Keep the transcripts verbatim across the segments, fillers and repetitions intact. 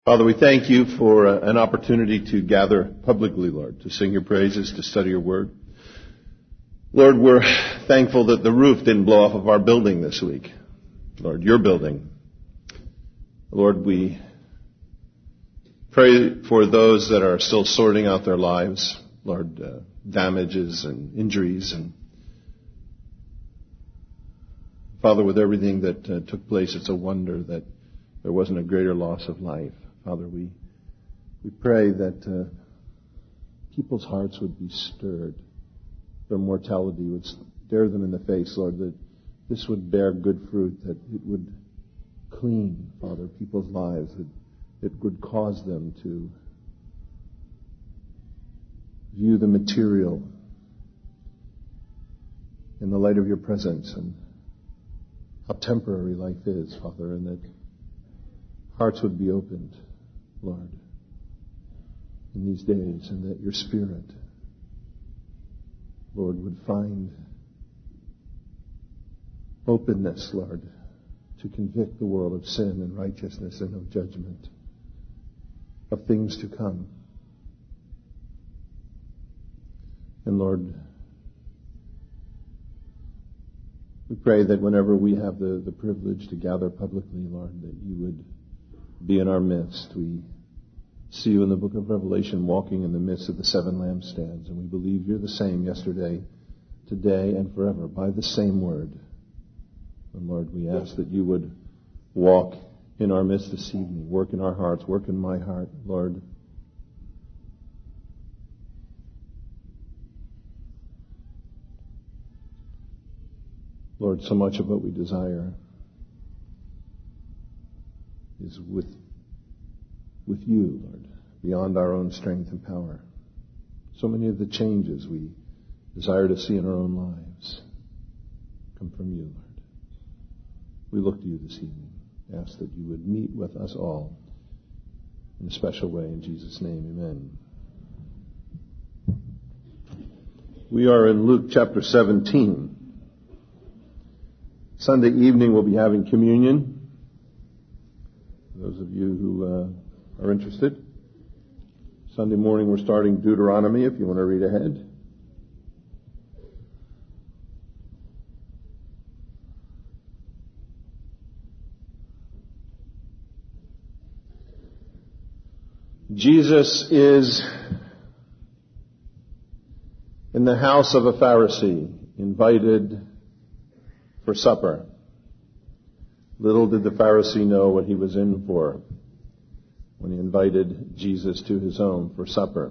Father, we thank you for uh, an opportunity to gather publicly, Lord, to sing your praises, to study your word. Lord, we're thankful that the roof didn't blow off of our building this week. Lord, your building. Lord, we pray for those that are still sorting out their lives. Lord, uh, damages and injuries. And Father, with everything that uh, took place, it's a wonder that there wasn't a greater loss of life. Father, we we pray that uh, people's hearts would be stirred. Their mortality would stare them in the face, Lord, that this would bear good fruit, that it would clean, Father, people's lives, that it would cause them to view the material in the light of your presence and how temporary life is, Father, and that hearts would be opened, Lord, in these days, and that your Spirit, Lord, would find openness, Lord, to convict the world of sin and righteousness and of judgment, of things to come. And Lord, we pray that whenever we have the, the privilege to gather publicly, Lord, that you would be in our midst. We see you in the book of Revelation walking in the midst of the seven lampstands, and we believe you're the same yesterday, today, and forever by the same word. And Lord, we ask that you would walk in our midst this evening, work in our hearts, work in my heart, Lord. Lord, so much of what we desire is with with you, Lord, beyond our own strength and power. So many of the changes we desire to see in our own lives come from you, Lord. We look to you this evening. Ask that you would meet with us all in a special way. In Jesus' name, amen. We are in Luke chapter seventeen. Sunday evening we'll be having communion. Those of you who uh, are interested. Sunday morning we're starting Deuteronomy if you want to read ahead. Jesus is in the house of a Pharisee, invited for supper. Little did the Pharisee know what he was in for when he invited Jesus to his home for supper.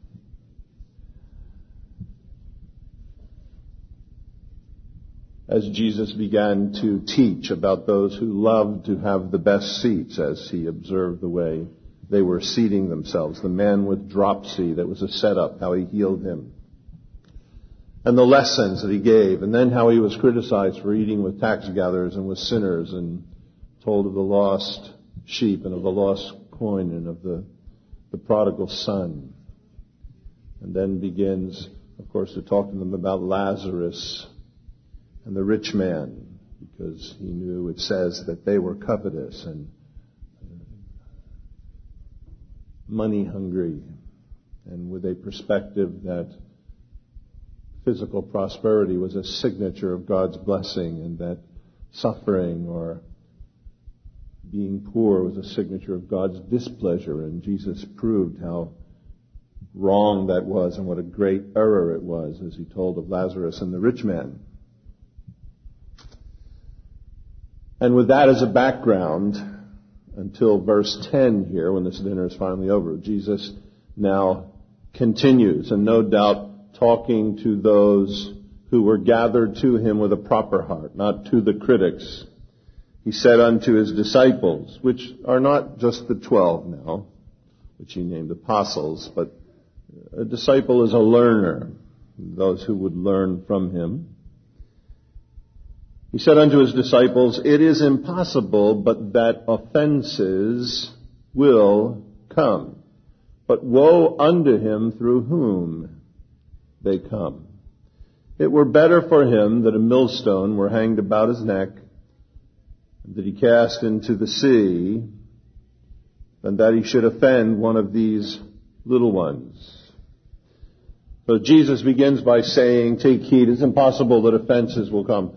As Jesus began to teach about those who loved to have the best seats, as he observed the way they were seating themselves, the man with dropsy that was a setup, how he healed him, and the lessons that he gave, and then how he was criticized for eating with tax gatherers and with sinners, and told of the lost sheep and of the lost coin and of the, the prodigal son. And then begins, of course, to talk to them about Lazarus and the rich man, because he knew it says that they were covetous and money hungry, and with a perspective that physical prosperity was a signature of God's blessing, and that suffering or being poor was a signature of God's displeasure. And Jesus proved how wrong that was and what a great error it was, as he told of Lazarus and the rich man. And with that as a background, until verse ten here, when this dinner is finally over, Jesus now continues, and no doubt talking to those who were gathered to him with a proper heart, not to the critics. He said unto his disciples, which are not just the twelve now, which he named apostles, but a disciple is a learner, those who would learn from him. He said unto his disciples, it is impossible but that offenses will come. But woe unto him through whom they come. It were better for him that a millstone were hanged about his neck, that he cast into the sea, than that he should offend one of these little ones. So Jesus begins by saying, take heed. It's impossible that offenses will come.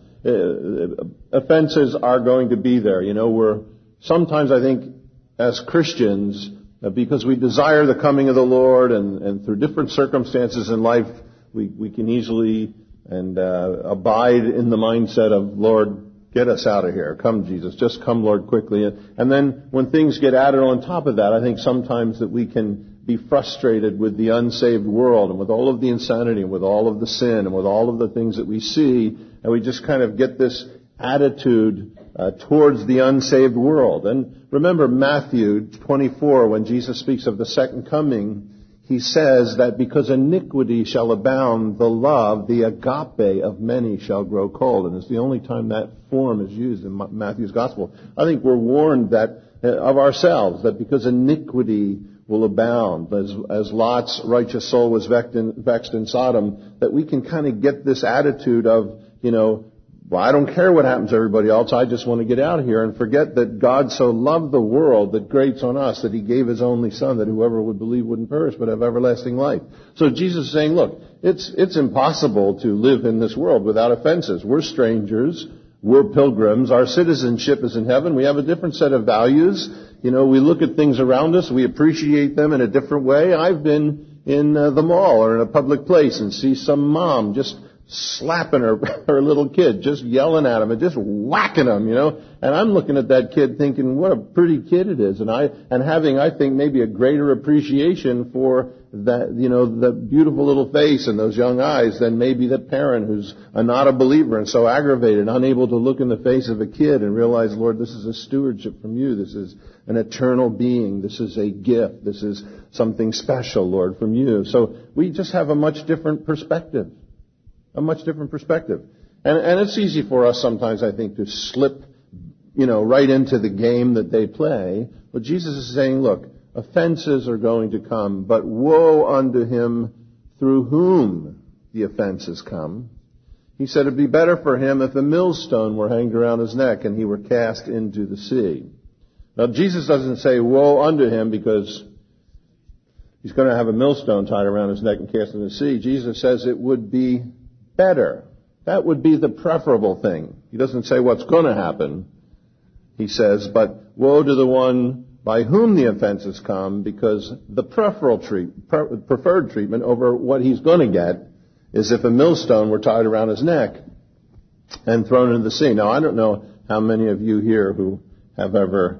Uh, offenses are going to be there. You know, we're sometimes, I think, as Christians, uh, because we desire the coming of the Lord, and, and through different circumstances in life, we, we can easily and uh, abide in the mindset of, Lord, get us out of here. Come, Jesus. Just come, Lord, quickly. And then when things get added on top of that, I think sometimes that we can be frustrated with the unsaved world and with all of the insanity and with all of the sin and with all of the things that we see, and we just kind of get this attitude uh, towards the unsaved world. And remember Matthew twenty-four, when Jesus speaks of the second coming, he says that because iniquity shall abound, the love, the agape of many shall grow cold. And it's the only time that form is used in Matthew's gospel. I think we're warned that uh, of ourselves, that because iniquity will abound, as, as Lot's righteous soul was vexed in, vexed in Sodom, that we can kind of get this attitude of, you know, well, I don't care what happens to everybody else, I just want to get out of here, and forget that God so loved the world that grates on us, that he gave his only son, that whoever would believe wouldn't perish but have everlasting life. So Jesus is saying, look, it's, it's impossible to live in this world without offenses. We're strangers. We're pilgrims. Our citizenship is in heaven. We have a different set of values. You know, we look at things around us. We appreciate them in a different way. I've been in uh, the mall or in a public place and see some mom just slapping her, her little kid, just yelling at him and just whacking him, you know. And I'm looking at that kid thinking, what a pretty kid it is. And I, and having, I think, maybe a greater appreciation for that, you know, the beautiful little face and those young eyes than maybe the parent who's a, not a believer and so aggravated, unable to look in the face of a kid and realize, Lord, this is a stewardship from you. This is an eternal being. This is a gift. This is something special, Lord, from you. So we just have a much different perspective. A much different perspective. And, and it's easy for us sometimes, I think, to slip, you know, right into the game that they play. But Jesus is saying, look, offenses are going to come, but woe unto him through whom the offenses come. He said it'd be better for him if a millstone were hanged around his neck and he were cast into the sea. Now, Jesus doesn't say woe unto him because he's going to have a millstone tied around his neck and cast into the sea. Jesus says it would be better. That would be the preferable thing. He doesn't say what's going to happen. He says, but woe to the one by whom the offenses come, because the preferable treat, pre- preferred treatment over what he's going to get is if a millstone were tied around his neck and thrown into the sea. Now, I don't know how many of you here who have ever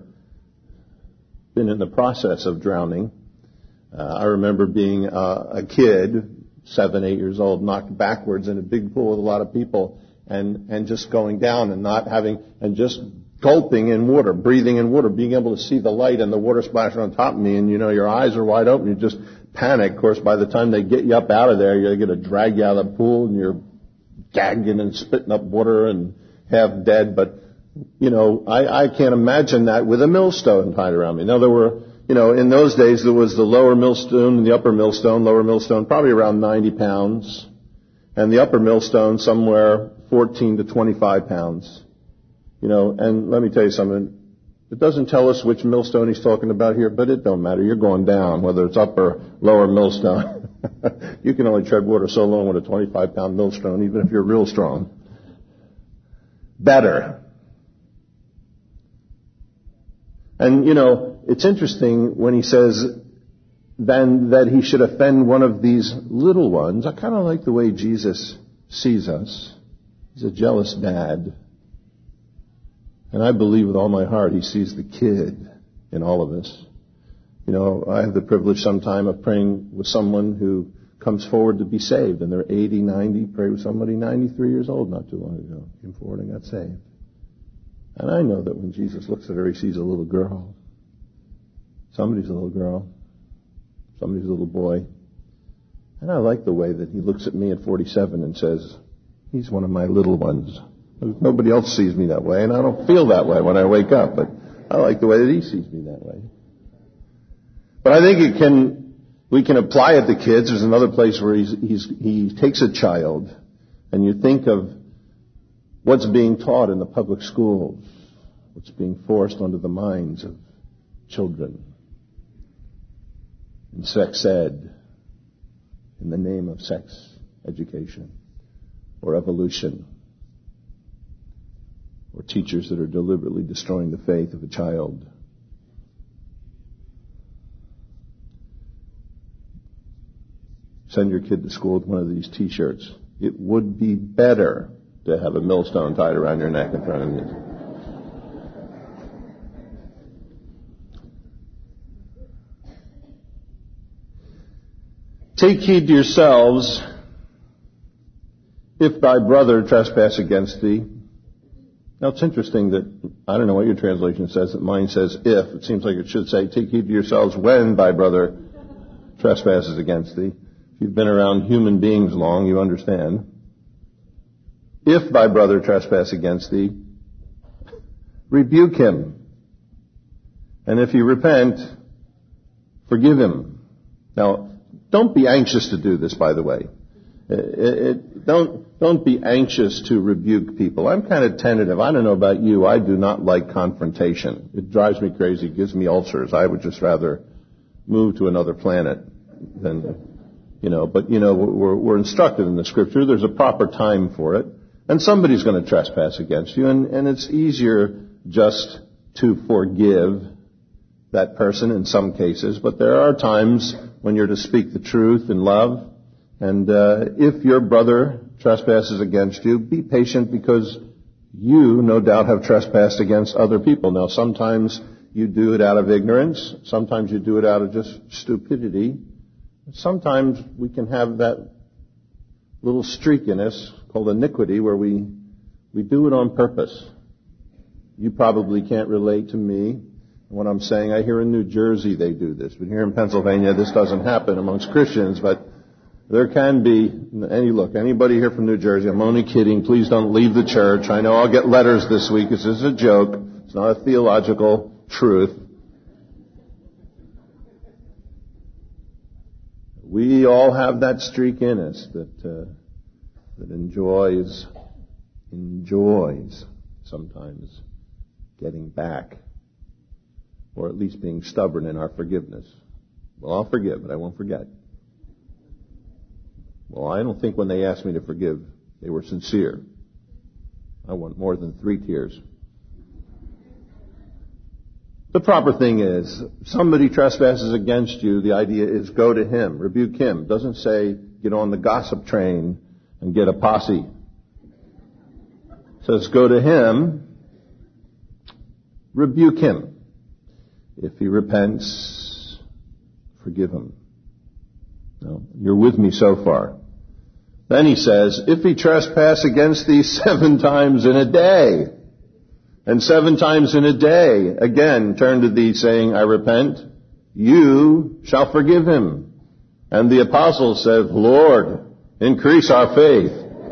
been in the process of drowning. Uh, I remember being uh, a kid, seven, eight years old, knocked backwards in a big pool with a lot of people, and, and just going down and not having, and just gulping in water, breathing in water, being able to see the light and the water splashing on top of me, and you know, your eyes are wide open, you just panic. Of course, by the time they get you up out of there, you're going to drag you out of the pool, and you're gagging and spitting up water and half dead. But, you know, I, I can't imagine that with a millstone tied around me. Now, there were, you know, in those days, there was the lower millstone and the upper millstone. Lower millstone, probably around ninety pounds. And the upper millstone, somewhere fourteen to twenty-five pounds. You know, and let me tell you something. It doesn't tell us which millstone he's talking about here, but it don't matter. You're going down, whether it's upper, lower millstone. You can only tread water so long with a twenty-five pound millstone, even if you're real strong. Better. And, you know, it's interesting when he says then that he should offend one of these little ones. I kind of like the way Jesus sees us. He's a jealous dad. And I believe with all my heart he sees the kid in all of us. You know, I have the privilege sometime of praying with someone who comes forward to be saved, and they're eighty, ninety. Prayed with somebody ninety-three years old not too long ago. Came forward and got saved. And I know that when Jesus looks at her, he sees a little girl. Somebody's a little girl. Somebody's a little boy. And I like the way that he looks at me at forty-seven and says, he's one of my little ones. Nobody else sees me that way, and I don't feel that way when I wake up, but I like the way that he sees me that way. But I think it can, we can apply it to kids. There's another place where he's, he's, he takes a child, and you think of what's being taught in the public schools, what's being forced onto the minds of children. in sex ed, in the name of sex education, or evolution, or teachers that are deliberately destroying the faith of a child. Send your kid to school with one of these t-shirts. It would be better to have a millstone tied around your neck in front of you. Take heed to yourselves, if thy brother trespass against thee. Now it's interesting that, I don't know what your translation says, that mine says if. It seems like it should say, take heed to yourselves when thy brother trespasses against thee. If you've been around human beings long, you understand. If thy brother trespass against thee, rebuke him. And if he repent, forgive him. Now, don't be anxious to do this, by the way. It, it, don't, don't be anxious to rebuke people. I'm kind of tentative. I don't know about you. I do not like confrontation. It drives me crazy. It gives me ulcers. I would just rather move to another planet than... You know, but, you know, we're, we're instructed in the Scripture. There's a proper time for it. And somebody's going to trespass against you. And, and it's easier just to forgive that person in some cases. But there are times when you're to speak the truth in love. And uh, if your brother trespasses against you, be patient, because you, no doubt, have trespassed against other people. Now, sometimes you do it out of ignorance. Sometimes you do it out of just stupidity. Sometimes we can have that little streak in us called iniquity where we we do it on purpose. You probably can't relate to me when I'm saying I hear in New Jersey they do this, but here in Pennsylvania this doesn't happen amongst Christians, but there can be any look, anybody here from New Jersey, I'm only kidding, please don't leave the church. I know I'll get letters this week. This is a joke. It's not a theological truth. We all have that streak in us that uh, that enjoys enjoys sometimes getting back, or at least being stubborn in our forgiveness. Well, I'll forgive, but I won't forget. Well, I don't think when they asked me to forgive, they were sincere. I want more than three tears. The proper thing is, somebody trespasses against you, the idea is go to him, rebuke him. It doesn't say get on the gossip train and get a posse. It says go to him, rebuke him. If he repents, forgive him. No, you're with me so far. Then he says, if he trespass against thee seven times in a day, and seven times in a day, again, turn to thee saying, I repent, you shall forgive him. And the apostle said, Lord, increase our faith.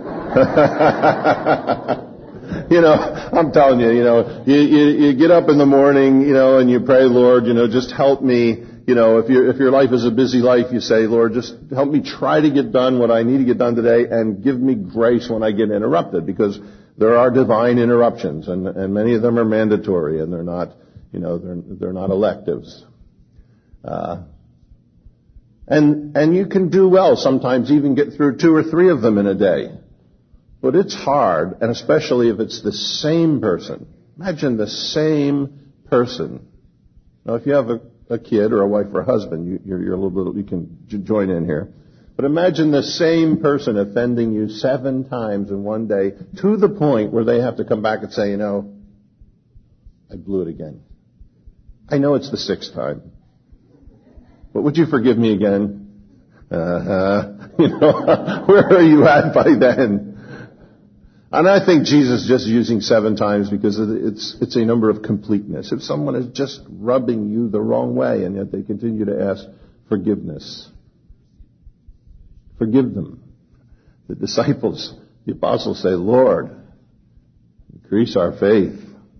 You know, I'm telling you, you know, you, you, you get up in the morning, you know, and you pray, Lord, you know, just help me. You know, if your if your life is a busy life, you say, Lord, just help me try to get done what I need to get done today, and give me grace when I get interrupted, because there are divine interruptions, and, and many of them are mandatory, and they're not, you know, they're they're not electives. Uh, and and you can do well sometimes, even get through two or three of them in a day, but it's hard, and especially if it's the same person. Imagine the same person. Now, if you have a a kid or a wife or a husband, you, you're, you're a little bit, you can j- join in here. But imagine the same person offending you seven times in one day, to the point where they have to come back and say, you know, I blew it again. I know it's the sixth time, but would you forgive me again? Uh-huh. You know, where are you at by then? And I think Jesus is just using seven times because it's it's a number of completeness. If someone is just rubbing you the wrong way and yet they continue to ask forgiveness, forgive them. The disciples, the apostles say, Lord, increase our faith.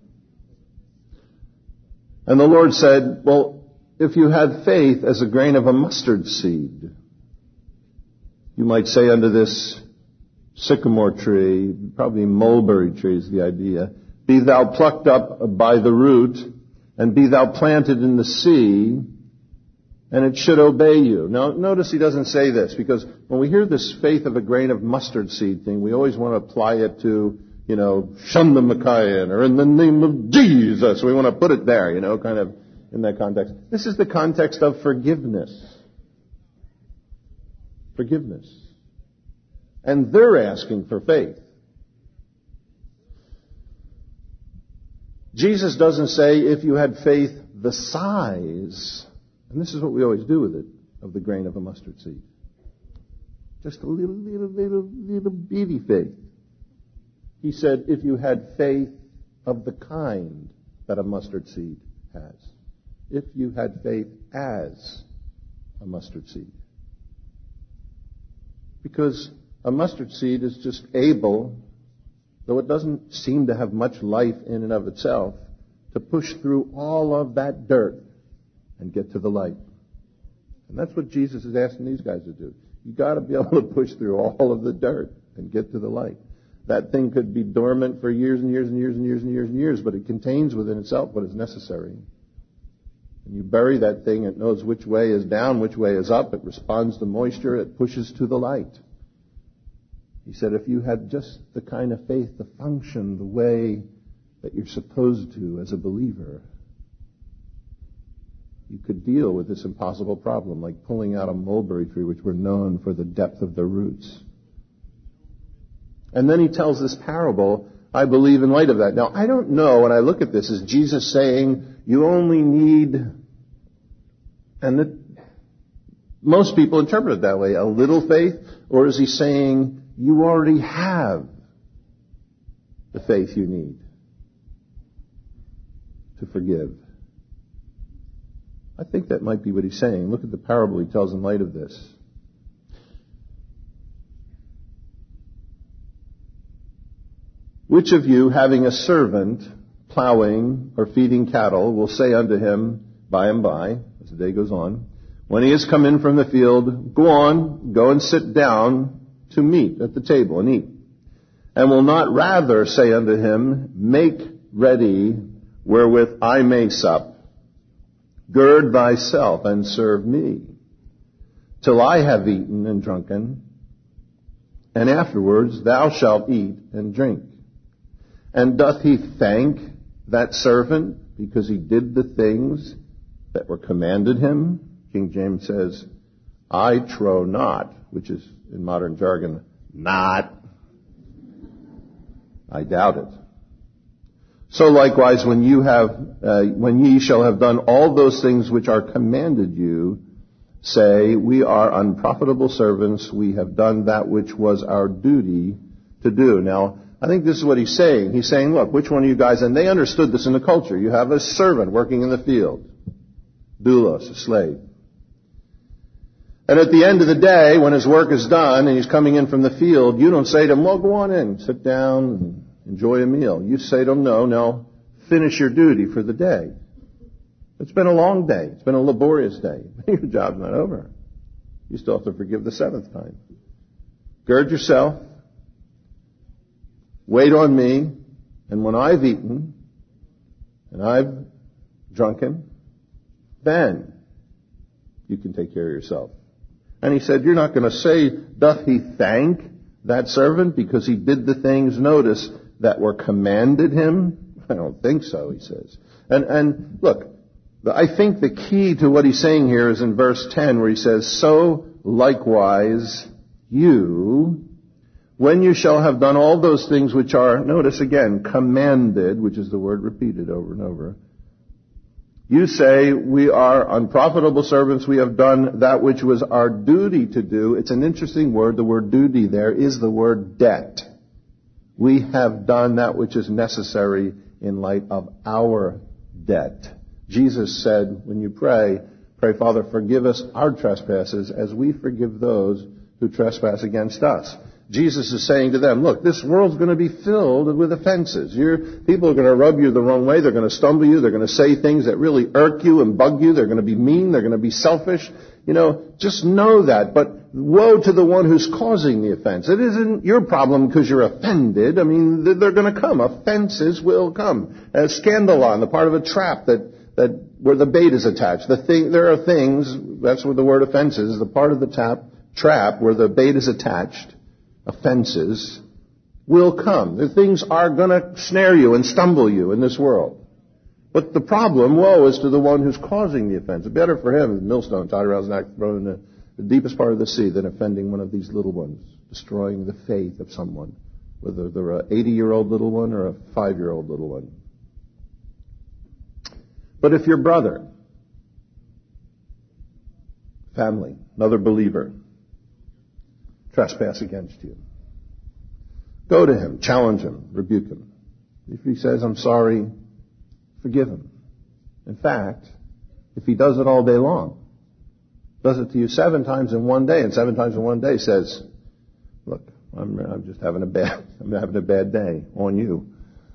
And the Lord said, well, if you had faith as a grain of a mustard seed, you might say unto this sycamore tree, probably mulberry tree is the idea, be thou plucked up by the root, and be thou planted in the sea, and it should obey you. Now, notice he doesn't say this, because when we hear this faith of a grain of mustard seed thing, we always want to apply it to, you know, Shunda Makayan, or in the name of Jesus. We want to put it there, you know, kind of in that context. This is the context of forgiveness. Forgiveness. And they're asking for faith. Jesus doesn't say if you had faith the size, and this is what we always do with it, of the grain of a mustard seed. Just a little, little, little, little bitty faith. He said if you had faith of the kind that a mustard seed has. If you had faith as a mustard seed. Because a mustard seed is just able, though it doesn't seem to have much life in and of itself, to push through all of that dirt and get to the light. And that's what Jesus is asking these guys to do. You've got to be able to push through all of the dirt and get to the light. That thing could be dormant for years and years and years and years and years and years, but it contains within itself what is necessary. And you bury that thing, it knows which way is down, which way is up, it responds to moisture, it pushes to the light. He said if you had just the kind of faith to function the way that you're supposed to as a believer, you could deal with this impossible problem, like pulling out a mulberry tree, which were known for the depth of their roots. And then he tells this parable, I believe, in light of that. Now, I don't know, when I look at this, is Jesus saying you only need, and the, most people interpret it that way, a little faith, or is he saying you already have the faith you need to forgive? I think that might be what he's saying. Look at the parable he tells in light of this. Which of you, having a servant plowing or feeding cattle, will say unto him by and by, as the day goes on, when he has come in from the field, go on, go and sit down to meat at the table and eat? And will not rather say unto him, make ready wherewith I may sup, gird thyself and serve me, till I have eaten and drunken, and afterwards thou shalt eat and drink. And doth he thank that servant because he did the things that were commanded him? King James says, I trow not, which is in modern jargon, not. I doubt it. So likewise, when you have, uh, when ye shall have done all those things which are commanded you, say, we are unprofitable servants, we have done that which was our duty to do. Now, I think this is what he's saying. He's saying, look, which one of you guys, and they understood this in the culture. You have a servant working in the field. Doulos, a slave. And at the end of the day, when his work is done and he's coming in from the field, you don't say to him, well, go on in, sit down and enjoy a meal. You say to him, no, no, finish your duty for the day. It's been a long day. It's been a laborious day. Your job's not over. You still have to forgive the seventh time. Gird yourself. Wait on me, and when I've eaten, and I've drunken, then you can take care of yourself. And he said, you're not going to say, doth he thank that servant because he did the things, notice, that were commanded him? I don't think so, he says. And, and look, I think the key to what he's saying here is in verse ten, where he says, so likewise you, when you shall have done all those things which are, notice again, commanded, which is the word repeated over and over, you say, we are unprofitable servants, we have done that which was our duty to do. It's an interesting word. The word duty there is the word debt. We have done that which is necessary in light of our debt. Jesus said, when you pray, pray, Father, forgive us our trespasses as we forgive those who trespass against us. Jesus is saying to them, look, this world's going to be filled with offenses. You're, people are going to rub you the wrong way. They're going to stumble you. They're going to say things that really irk you and bug you. They're going to be mean. They're going to be selfish. You know, just know that. But woe to the one who's causing the offense. It isn't your problem because you're offended. I mean, they're going to come. Offenses will come. Uh, scandalon, the part of a trap that that where the bait is attached. The thing, there are things, that's what the word offense is, the part of the tap, trap where the bait is attached, offenses, will come. The things are going to snare you and stumble you in this world. But the problem, woe is to the one who's causing the offense. It's better for him, a millstone tied around his neck, thrown in the, the deepest part of the sea, than offending one of these little ones, destroying the faith of someone, whether they're an eighty-year-old little one or a five-year-old little one. But if your brother, family, another believer, trespass against you, go to him, challenge him, rebuke him. If he says, I'm sorry, forgive him. In fact, if he does it all day long, does it to you seven times in one day, and seven times in one day says, look, I'm, I'm just having a bad, I'm having a bad day on you.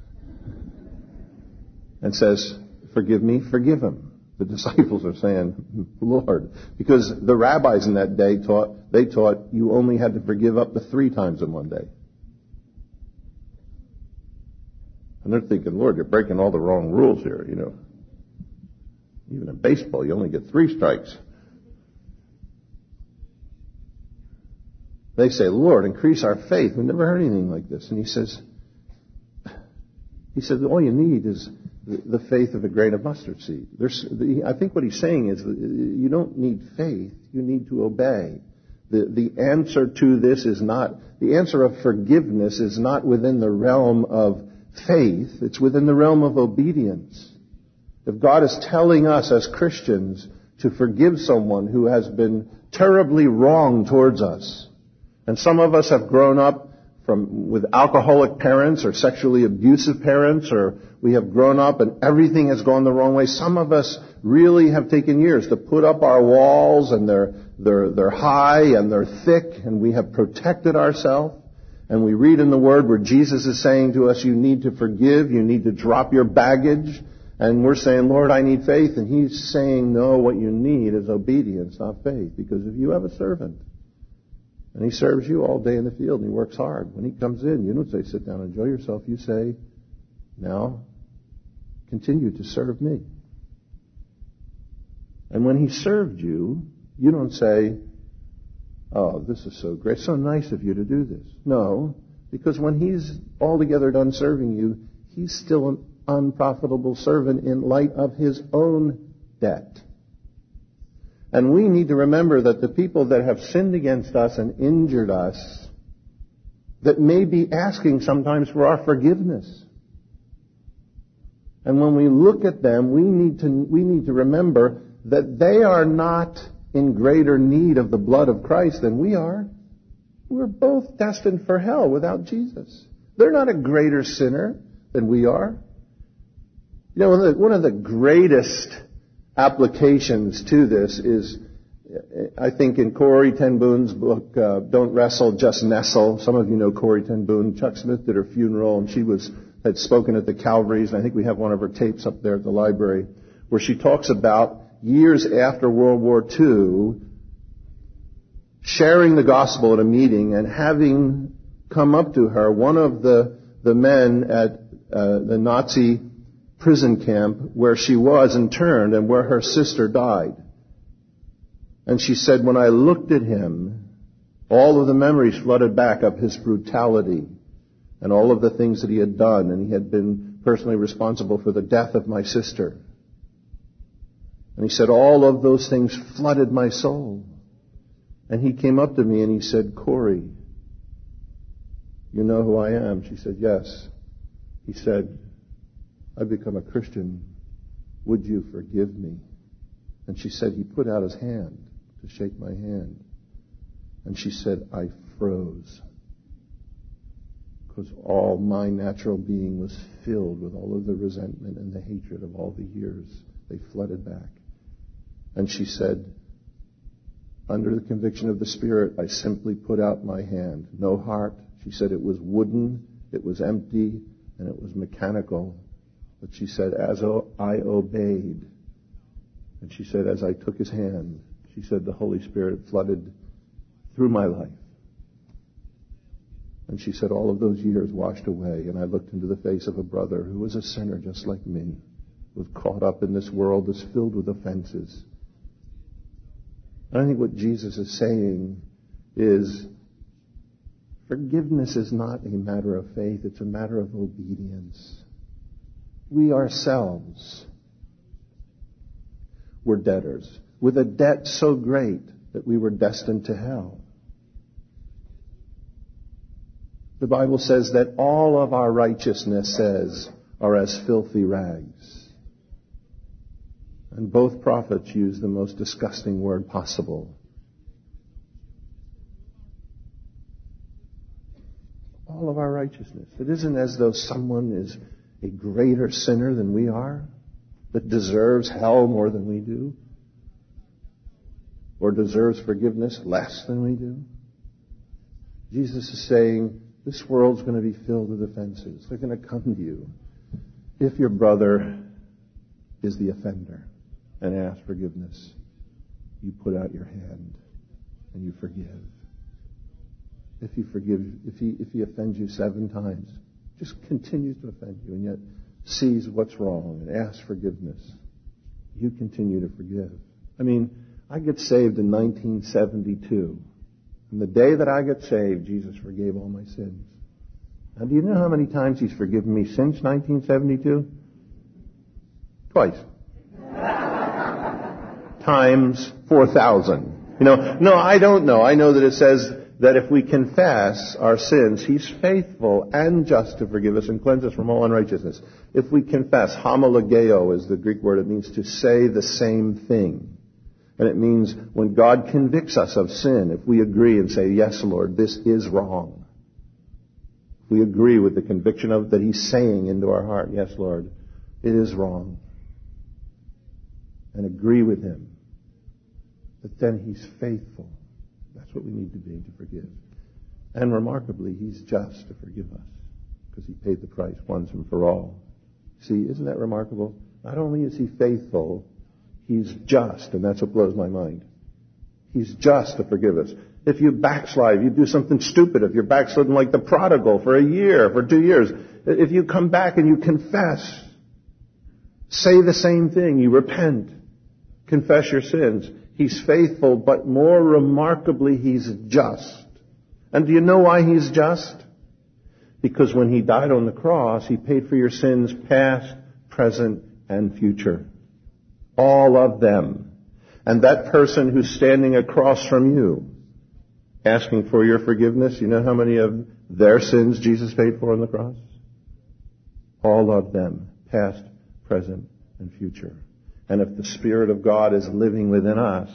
And says, forgive me, forgive him. The disciples are saying, Lord, because the rabbis in that day taught, they taught you only had to forgive up to three times in one day. And they're thinking, Lord, you're breaking all the wrong rules here, you know. Even in baseball, you only get three strikes. They say, Lord, increase our faith. We've never heard anything like this. And he says, he said, all you need is the faith of a grain of mustard seed. There's, I think what he's saying is that you don't need faith, you need to obey. The, the answer to this is not, the answer of forgiveness is not within the realm of faith, it's within the realm of obedience. If God is telling us as Christians to forgive someone who has been terribly wrong towards us, and some of us have grown up from with alcoholic parents or sexually abusive parents, or we have grown up and everything has gone the wrong way. Some of us really have taken years to put up our walls, and they're they're they're high and they're thick, and we have protected ourselves. And we read in the Word where Jesus is saying to us, you need to forgive, you need to drop your baggage. And we're saying, Lord, I need faith. And He's saying, no, what you need is obedience, not faith. Because if you have a servant, and he serves you all day in the field, and he works hard, when he comes in, you don't say, sit down and enjoy yourself. You say, now, continue to serve me. And when he served you, you don't say, oh, this is so great, so nice of you to do this. No, because when he's altogether done serving you, he's still an unprofitable servant in light of his own debt. And we need to remember that the people that have sinned against us and injured us, that may be asking sometimes for our forgiveness. And when we look at them, we need to, we need to remember that they are not in greater need of the blood of Christ than we are. We're both destined for hell without Jesus. They're not a greater sinner than we are. You know, one of the, one of the greatest applications to this is, I think, in Corrie ten Boom's book, uh, Don't Wrestle, Just Nestle. Some of you know Corrie ten Boom. Chuck Smith did her funeral, and she was had spoken at the Calvaries, and I think we have one of her tapes up there at the library, where she talks about years after World War Two, sharing the gospel at a meeting, and having come up to her one of the, the men at uh, the Nazi prison camp where she was interned and where her sister died. And she said, when I looked at him, all of the memories flooded back of his brutality and all of the things that he had done, and he had been personally responsible for the death of my sister. And he said, all of those things flooded my soul. And he came up to me and he said, Corrie, you know who I am? She said, yes. He said, I've become a Christian. Would you forgive me? And she said, he put out his hand to shake my hand. And she said, I froze. Because all my natural being was filled with all of the resentment and the hatred of all the years. They flooded back. And she said, under the conviction of the Spirit, I simply put out my hand. No heart. She said it was wooden, it was empty, and it was mechanical. But she said, as I obeyed, and she said, as I took his hand, she said, the Holy Spirit flooded through my life. And she said, all of those years washed away, and I looked into the face of a brother who was a sinner just like me, was caught up in this world that's filled with offenses. And I think what Jesus is saying is forgiveness is not a matter of faith, it's a matter of obedience. We ourselves were debtors, with a debt so great that we were destined to hell. The Bible says that all of our righteousness says are as filthy rags. And both prophets use the most disgusting word possible. All of our righteousness. It isn't as though someone is a greater sinner than we are, that deserves hell more than we do, or deserves forgiveness less than we do. Jesus is saying, this world's going to be filled with offenses. They're going to come to you. If your brother is the offender and asks forgiveness, you put out your hand and you forgive. If he forgives, if he if he offends you seven times, just continues to offend you and yet sees what's wrong and asks forgiveness, you continue to forgive. I mean, I get saved in nineteen seventy-two. And the day that I got saved, Jesus forgave all my sins. Now, do you know how many times He's forgiven me since nineteen seventy-two? Twice. Times four thousand. You know, no, I don't know. I know that it says that if we confess our sins, He's faithful and just to forgive us and cleanse us from all unrighteousness. If we confess, homologeo is the Greek word. It means to say the same thing. And it means when God convicts us of sin, if we agree and say, yes, Lord, this is wrong. If we agree with the conviction of that He's saying into our heart, yes, Lord, it is wrong. And agree with Him. But then He's faithful. That's what we need to be, to forgive. And remarkably, He's just to forgive us. Because He paid the price once and for all. See, isn't that remarkable? Not only is He faithful, He's just, and that's what blows my mind. He's just to forgive us. If you backslide, you do something stupid, if you're backsliding like the prodigal for a year, for two years, if you come back and you confess, say the same thing, you repent, confess your sins, He's faithful, but more remarkably, He's just. And do you know why He's just? Because when He died on the cross, He paid for your sins past, present, and future. All of them. And that person who's standing across from you, asking for your forgiveness, you know how many of their sins Jesus paid for on the cross? All of them. Past, present, and future. And if the Spirit of God is living within us,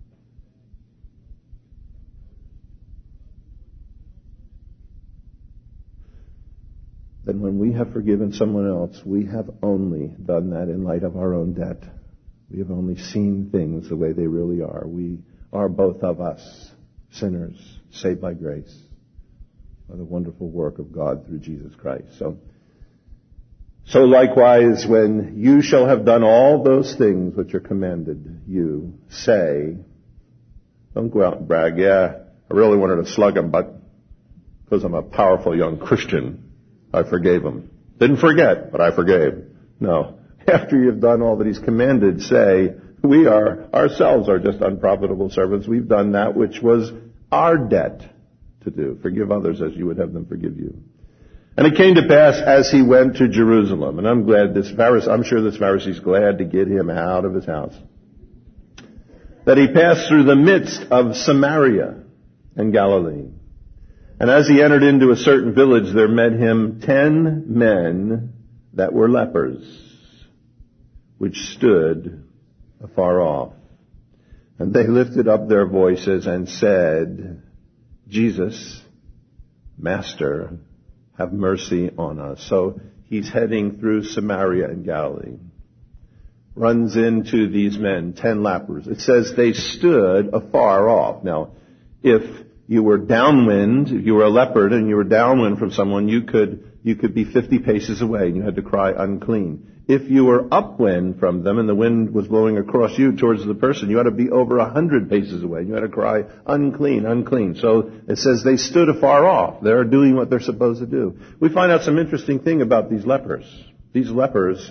then when we have forgiven someone else, we have only done that in light of our own debt. We have only seen things the way they really are. We are both of us sinners, saved by grace, by the wonderful work of God through Jesus Christ. So, so likewise, when you shall have done all those things which are commanded you, say, don't go out and brag, yeah, I really wanted to slug him, but because I'm a powerful young Christian, I forgave him. Didn't forget, but I forgave. No. After you've done all that He's commanded, say, we are, ourselves are just unprofitable servants. We've done that which was our debt to do. Forgive others as you would have them forgive you. And it came to pass as He went to Jerusalem, and I'm glad this Pharisee, I'm sure this Pharisee's glad to get him out of his house, that He passed through the midst of Samaria and Galilee. And as He entered into a certain village, there met Him ten men that were lepers, which stood afar off. And they lifted up their voices and said, Jesus, Master, have mercy on us. So He's heading through Samaria and Galilee. Runs into these men, ten lepers. It says they stood afar off. Now, if you were downwind, if you were a leopard and you were downwind from someone, you could you could be fifty paces away and you had to cry unclean. If you were upwind from them and the wind was blowing across you towards the person, you had to be over a hundred paces away and you had to cry unclean, unclean. So it says they stood afar off. They're doing what they're supposed to do. We find out some interesting thing about these lepers. These lepers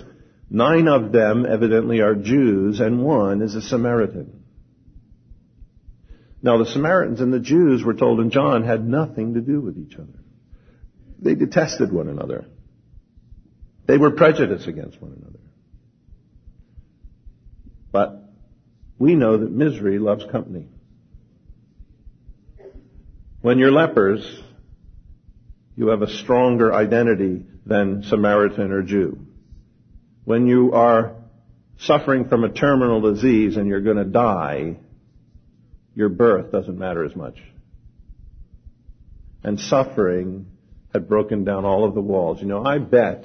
Nine of them evidently are Jews, and one is a Samaritan. Now, the Samaritans and the Jews, we're told in John, had nothing to do with each other. They detested one another. They were prejudiced against one another. But we know that misery loves company. When you're lepers, you have a stronger identity than Samaritan or Jew. When you are suffering from a terminal disease and you're going to die, your birth doesn't matter as much. And suffering had broken down all of the walls. You know, I bet,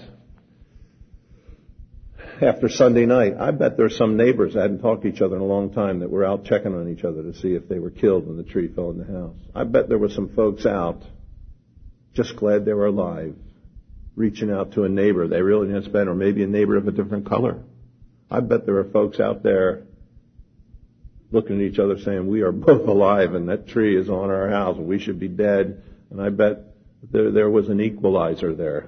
after Sunday night, I bet there are some neighbors that hadn't talked to each other in a long time that were out checking on each other to see if they were killed when the tree fell in the house. I bet there were some folks out just glad they were alive, reaching out to a neighbor they really didn't spend, or maybe a neighbor of a different color. I bet there were folks out there looking at each other saying, we are both alive and that tree is on our house and we should be dead. And I bet there, there was an equalizer there.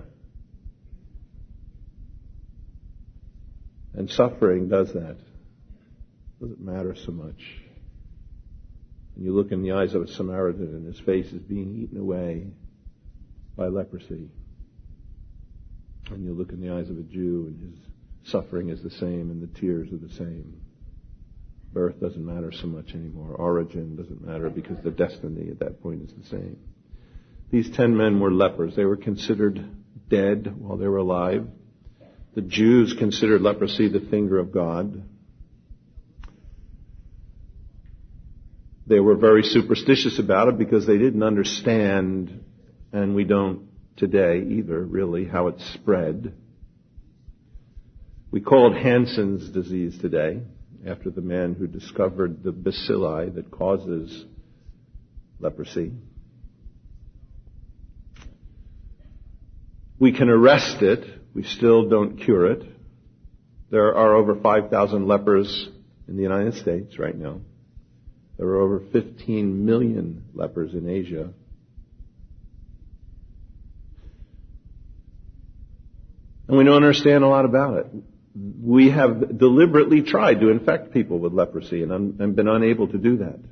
And suffering does that. It doesn't matter so much. And you look in the eyes of a Samaritan and his face is being eaten away by leprosy. And you look in the eyes of a Jew and his suffering is the same and the tears are the same. Birth doesn't matter so much anymore. Origin doesn't matter because the destiny at that point is the same. These ten men were lepers. They were considered dead while they were alive. The Jews considered leprosy the finger of God. They were very superstitious about it because they didn't understand, and we don't today either, really, how it spread. We call it Hansen's disease today, after the man who discovered the bacilli that causes leprosy. We can arrest it. We still don't cure it. There are over five thousand lepers in the United States right now. There are over fifteen million lepers in Asia. And we don't understand a lot about it. We have deliberately tried to infect people with leprosy and, un- and been unable to do that.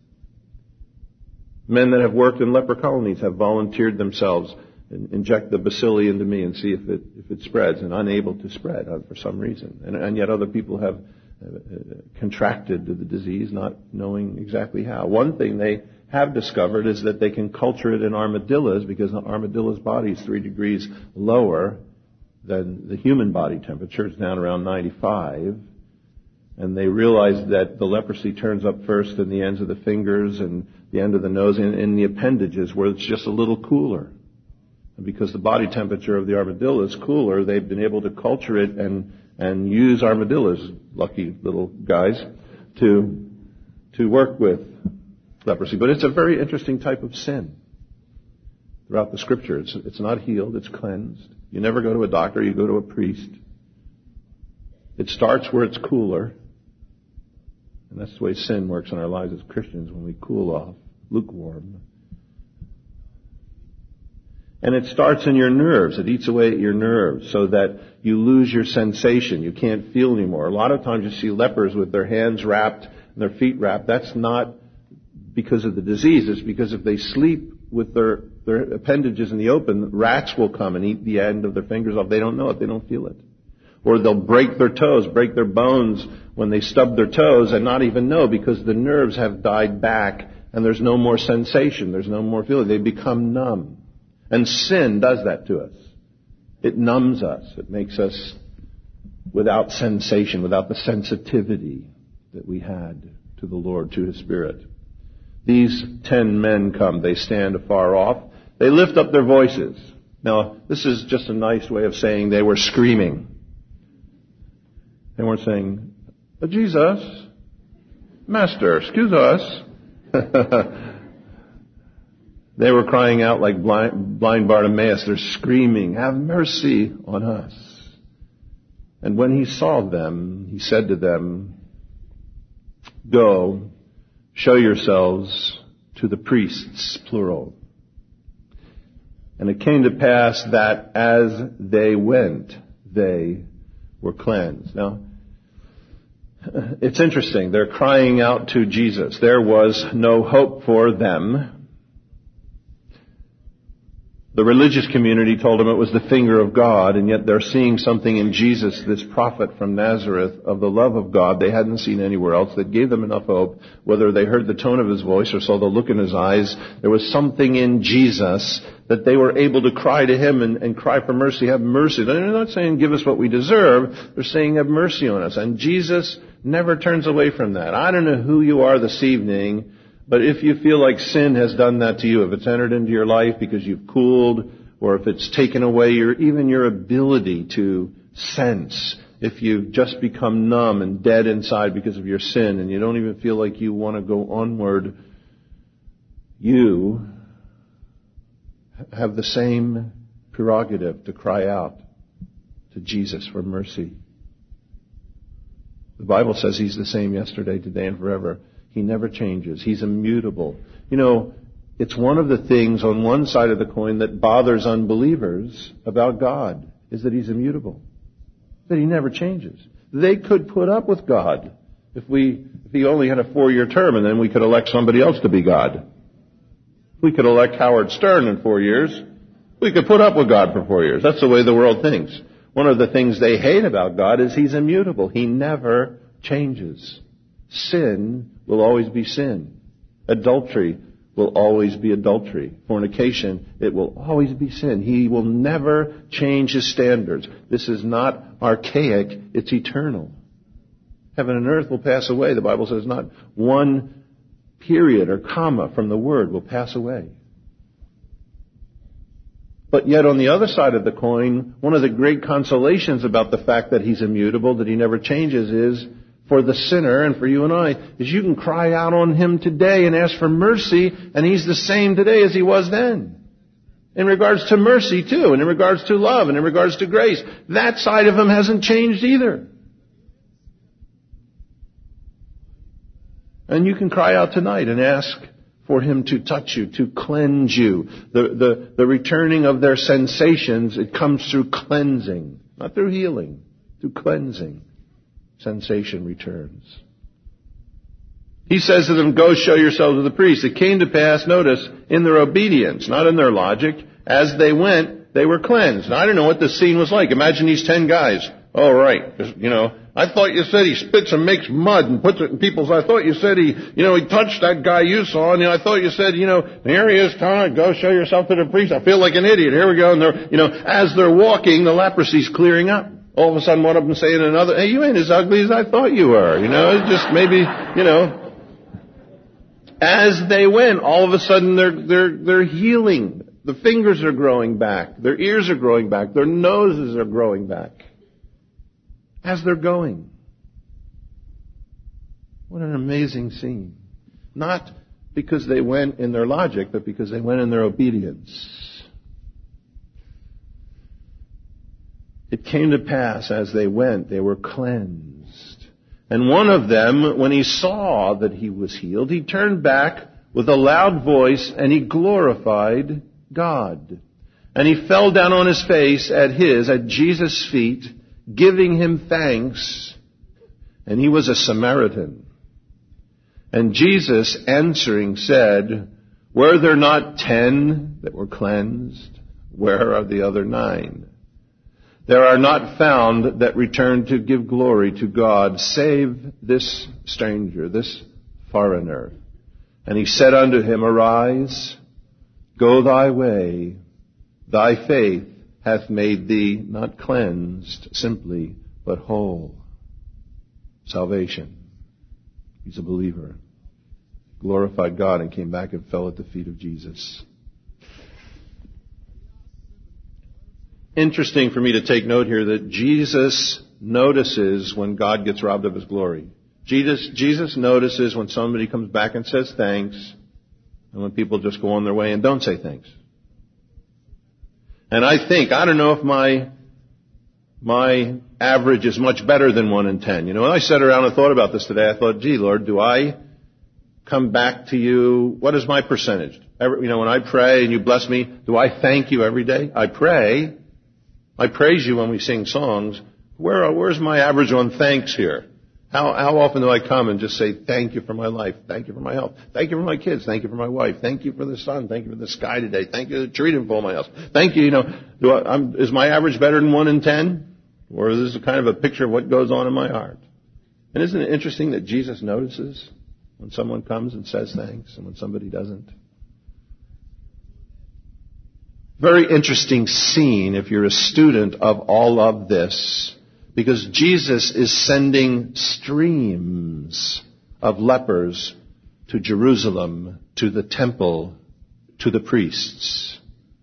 Men that have worked in leper colonies have volunteered themselves and inject the bacilli into me and see if it if it spreads, and unable to spread uh, for some reason. And, and yet other people have uh, contracted the disease, not knowing exactly how. One thing they have discovered is that they can culture it in armadillos, because the armadillo's body is three degrees lower than the human body temperature. It's down around ninety-five. And they realize that the leprosy turns up first in the ends of the fingers and the end of the nose and in the appendages, where it's just a little cooler. And because the body temperature of the armadillo is cooler, they've been able to culture it and, and use armadillos, lucky little guys, to, to work with leprosy. But it's a very interesting type of sin. Throughout the Scripture, it's, it's not healed, it's cleansed. You never go to a doctor, you go to a priest. It starts where it's cooler. And that's the way sin works in our lives as Christians, when we cool off, lukewarm. And it starts in your nerves. It eats away at your nerves so that you lose your sensation. You can't feel anymore. A lot of times you see lepers with their hands wrapped and their feet wrapped. That's not because of the disease. It's because if they sleep with their, their appendages in the open, rats will come and eat the end of their fingers off. They don't know it. They don't feel it. Or they'll break their toes, break their bones when they stub their toes and not even know, because the nerves have died back and there's no more sensation. There's no more feeling. They become numb. And sin does that to us. It numbs us. It makes us without sensation, without the sensitivity that we had to the Lord, to His Spirit. These ten men come. They stand afar off. They lift up their voices. Now, this is just a nice way of saying they were screaming. They weren't saying, Jesus, Master, excuse us. They were crying out like blind, blind Bartimaeus. They're screaming, have mercy on us. And when He saw them, He said to them, go, show yourselves to the priests, plural. And it came to pass that as they went, they were cleansed. Now, it's interesting. They're crying out to Jesus. There was no hope for them. The religious community told them it was the finger of God, and yet they're seeing something in Jesus, this prophet from Nazareth, of the love of God they hadn't seen anywhere else, that gave them enough hope. Whether they heard the tone of his voice or saw the look in his eyes, there was something in Jesus that they were able to cry to him and, and cry for mercy. Have mercy. They're not saying give us what we deserve. They're saying have mercy on us. And Jesus never turns away from that. I don't know who you are this evening, but if you feel like sin has done that to you, if it's entered into your life because you've cooled, or if it's taken away your, even your ability to sense, if you've just become numb and dead inside because of your sin and you don't even feel like you want to go onward, you have the same prerogative to cry out to Jesus for mercy. The Bible says he's the same yesterday, today, and forever. He never changes. He's immutable. You know, it's one of the things on one side of the coin that bothers unbelievers about God, is that he's immutable, that he never changes. They could put up with God if we, if he only had a four-year term, and then we could elect somebody else to be God. We could elect Howard Stern in four years. We could put up with God for four years. That's the way the world thinks. One of the things they hate about God is he's immutable. He never changes. Sin will always be sin. Adultery will always be adultery. Fornication, it will always be sin. He will never change his standards. This is not archaic, it's eternal. Heaven and earth will pass away. The Bible says not one period or comma from the word will pass away. But yet on the other side of the coin, one of the great consolations about the fact that he's immutable, that he never changes, is for the sinner and for you and I, is you can cry out on him today and ask for mercy, and he's the same today as he was then. In regards to mercy too, and in regards to love, and in regards to grace. That side of him hasn't changed either. And you can cry out tonight and ask for him to touch you, to cleanse you. The, the, the returning of their sensations, it comes through cleansing, not through healing, through cleansing. Sensation returns. He says to them, go show yourselves to the priest. It came to pass, notice, in their obedience, not in their logic. As they went, they were cleansed. Now, I don't know what this scene was like. Imagine these ten guys. Oh, right. You know, I thought you said he spits and makes mud and puts it in people's... I thought you said he, you know, he touched that guy you saw. And you know, I thought you said, you know, here he is, Tom, go show yourself to the priest. I feel like an idiot. Here we go. And they're, you know, as they're walking, the leprosy's clearing up. All of a sudden, one of them saying to another, hey, you ain't as ugly as I thought you were. You know, it's just maybe, you know. As they went, all of a sudden they're, they're, they're healing. The fingers are growing back. Their ears are growing back. Their noses are growing back. As they're going. What an amazing scene. Not because they went in their logic, but because they went in their obedience. It came to pass as they went, they were cleansed. And one of them, when he saw that he was healed, he turned back with a loud voice and he glorified God. And he fell down on his face at his, at Jesus' feet, giving him thanks. And he was a Samaritan. And Jesus answering said, were there not ten that were cleansed? Where are the other nine? There are not found that return to give glory to God, save this stranger, this foreigner. And he said unto him, arise, go thy way, thy faith hath made thee not cleansed simply, but whole. Salvation. He's a believer. Glorified God and came back and fell at the feet of Jesus. Interesting for me to take note here that Jesus notices when God gets robbed of his glory. Jesus, Jesus notices when somebody comes back and says thanks, and when people just go on their way and don't say thanks. And I think, I don't know if my my average is much better than one in ten. You know, when I sat around and thought about this today, I thought, gee, Lord, do I come back to you? What is my percentage? Every, you know, when I pray and you bless me, do I thank you every day? I pray. I praise you when we sing songs, Where, where's my average on thanks here? How, how often do I come and just say, thank you for my life, thank you for my health, thank you for my kids, thank you for my wife, thank you for the sun, thank you for the sky today, thank you for the tree didn't fall in my house, thank you, you know, do I, I'm, is my average better than one in ten? Or is this kind of a picture of what goes on in my heart? And isn't it interesting that Jesus notices when someone comes and says thanks and when somebody doesn't? Very interesting scene if you're a student of all of this, because Jesus is sending streams of lepers to Jerusalem, to the temple, to the priests.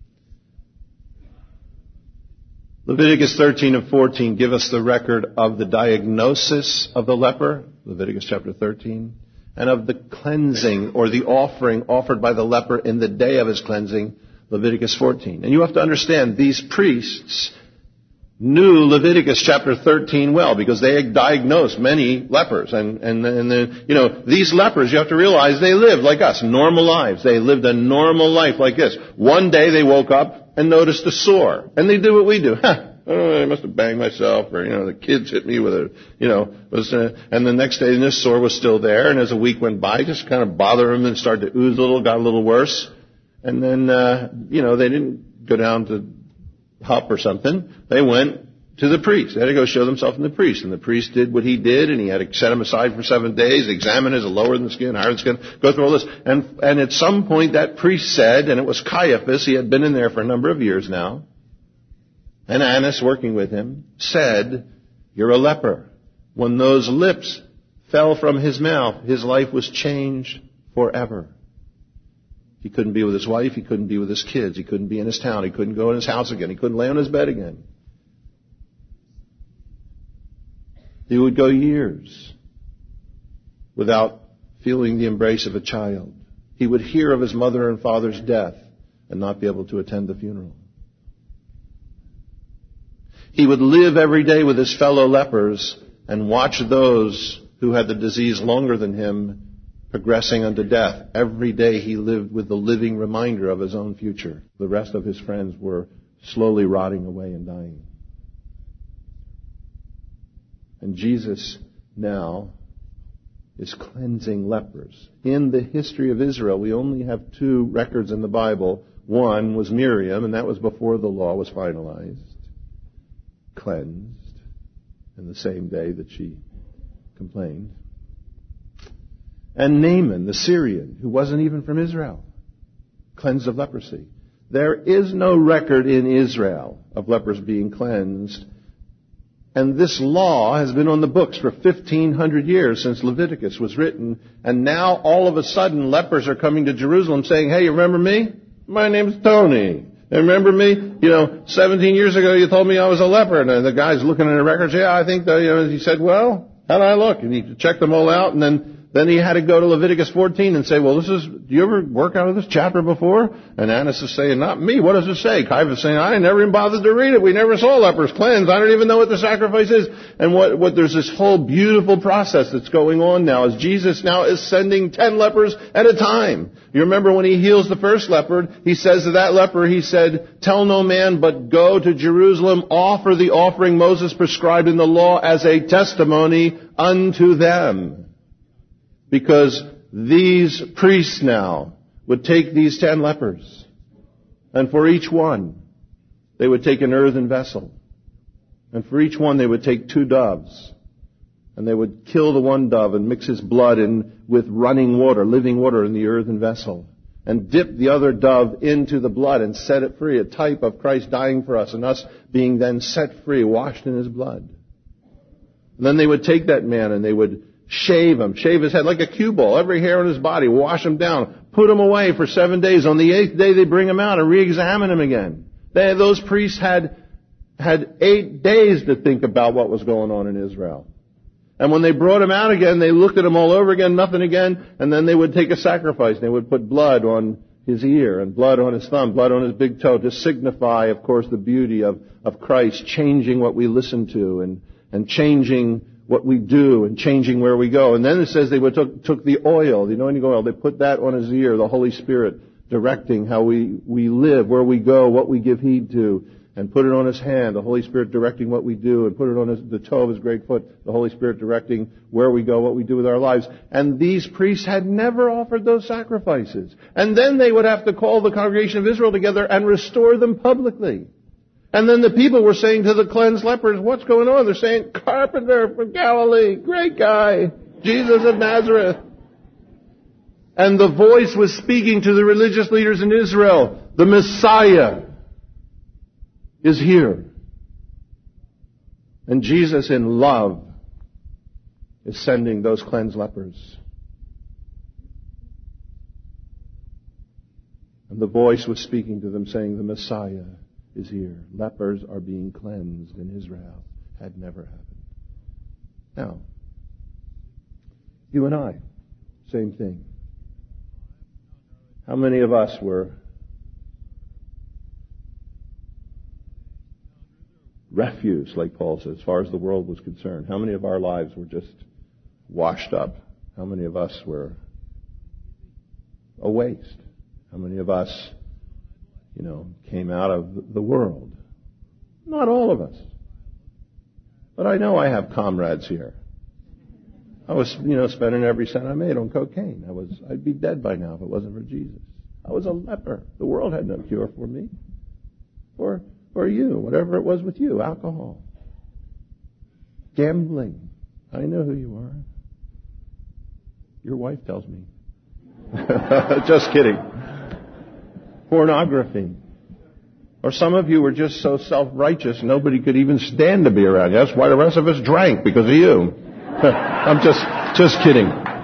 Leviticus thirteen and fourteen give us the record of the diagnosis of the leper, Leviticus chapter thirteen, and of the cleansing or the offering offered by the leper in the day of his cleansing, Leviticus fourteen. And you have to understand, these priests knew Leviticus chapter thirteen well because they had diagnosed many lepers. And, and, and then, you know, these lepers, you have to realize they lived like us, normal lives. They lived a normal life like this. One day they woke up and noticed a sore. And they did what we do. Huh, oh, I must have banged myself, or, you know, the kids hit me with a, you know, was, uh, and the next day this sore was still there. And as a week went by, just kind of bothered them and started to ooze a little, got a little worse. And then, uh, you know, they didn't go down to Hup or something. They went to the priest. They had to go show themselves to the priest. And the priest did what he did, and he had to set him aside for seven days, examine his lower than the skin, higher than the skin, go through all this. And, and at some point that priest said, and it was Caiaphas, he had been in there for a number of years now, and Annas working with him, said, you're a leper. When those lips fell from his mouth, his life was changed forever. He couldn't be with his wife. He couldn't be with his kids. He couldn't be in his town. He couldn't go in his house again. He couldn't lay on his bed again. He would go years without feeling the embrace of a child. He would hear of his mother and father's death and not be able to attend the funeral. He would live every day with his fellow lepers and watch those who had the disease longer than him progressing unto death. Every day he lived with the living reminder of his own future. The rest of his friends were slowly rotting away and dying. And Jesus now is cleansing lepers. In the history of Israel, we only have two records in the Bible. One was Miriam, and that was before the law was finalized, cleansed, in the same day that she complained. And Naaman, the Syrian, who wasn't even from Israel, cleansed of leprosy. There is no record in Israel of lepers being cleansed. And this law has been on the books for fifteen hundred years since Leviticus was written. And now all of a sudden lepers are coming to Jerusalem saying, hey, you remember me? My name's Tony. And remember me? You know, seventeen years ago you told me I was a leper. And the guy's looking at the records. Yeah, I think that, you know, he said, well, how did I look? And he checked them all out, and then Then he had to go to Leviticus fourteen and say, well, this is, do you ever work out of this chapter before? And Annas is saying, not me. What does it say? Caiaphas is saying, I never even bothered to read it. We never saw lepers cleansed. I don't even know what the sacrifice is. And what, what, there's this whole beautiful process that's going on now as Jesus now is sending ten lepers at a time. You remember when he heals the first leper, he says to that leper, he said, tell no man, but go to Jerusalem, offer the offering Moses prescribed in the law as a testimony unto them. Because these priests now would take these ten lepers, and for each one, they would take an earthen vessel. And for each one, they would take two doves. And they would kill the one dove and mix his blood in with running water, living water in the earthen vessel. And dip the other dove into the blood and set it free, a type of Christ dying for us and us being then set free, washed in his blood. And then they would take that man and they would shave him, shave his head like a cue ball, every hair on his body, wash him down, put him away for seven days. On the eighth day, they bring him out and re-examine him again. They, those priests had, had eight days to think about what was going on in Israel. And when they brought him out again, they looked at him all over again, nothing again, and then they would take a sacrifice. They would put blood on his ear and blood on his thumb, blood on his big toe to signify, of course, the beauty of, of Christ changing what we listen to and, and changing what we do and changing where we go. And then it says they would took, took the oil, the anointing oil, they put that on his ear, the Holy Spirit directing how we, we live, where we go, what we give heed to. and put it on his hand, the Holy Spirit directing what we do, and put it on his, the toe of his great foot, the Holy Spirit directing where we go, what we do with our lives. And these priests had never offered those sacrifices. And then they would have to call the congregation of Israel together and restore them publicly. And then the people were saying to the cleansed lepers, what's going on? They're saying, carpenter from Galilee, great guy, Jesus of Nazareth. And the voice was speaking to the religious leaders in Israel, the Messiah is here. And Jesus in love is sending those cleansed lepers. And the voice was speaking to them saying, the Messiah is here. Lepers are being cleansed in Israel. Had never happened. Now, you and I, same thing. How many of us were refuse, like Paul says, as far as the world was concerned? How many of our lives were just washed up? How many of us were a waste? How many of us, you know, came out of the world? Not all of us. But I know I have comrades here. I was, you know, spending every cent I made on cocaine. I was, I'd be dead by now if it wasn't for Jesus. I was a leper. The world had no cure for me. Or, or you, whatever it was with you, alcohol, gambling. I know who you are. Your wife tells me. Just kidding. Pornography. Or some of you were just so self-righteous nobody could even stand to be around you. That's why the rest of us drank, because of you. I'm just, just kidding.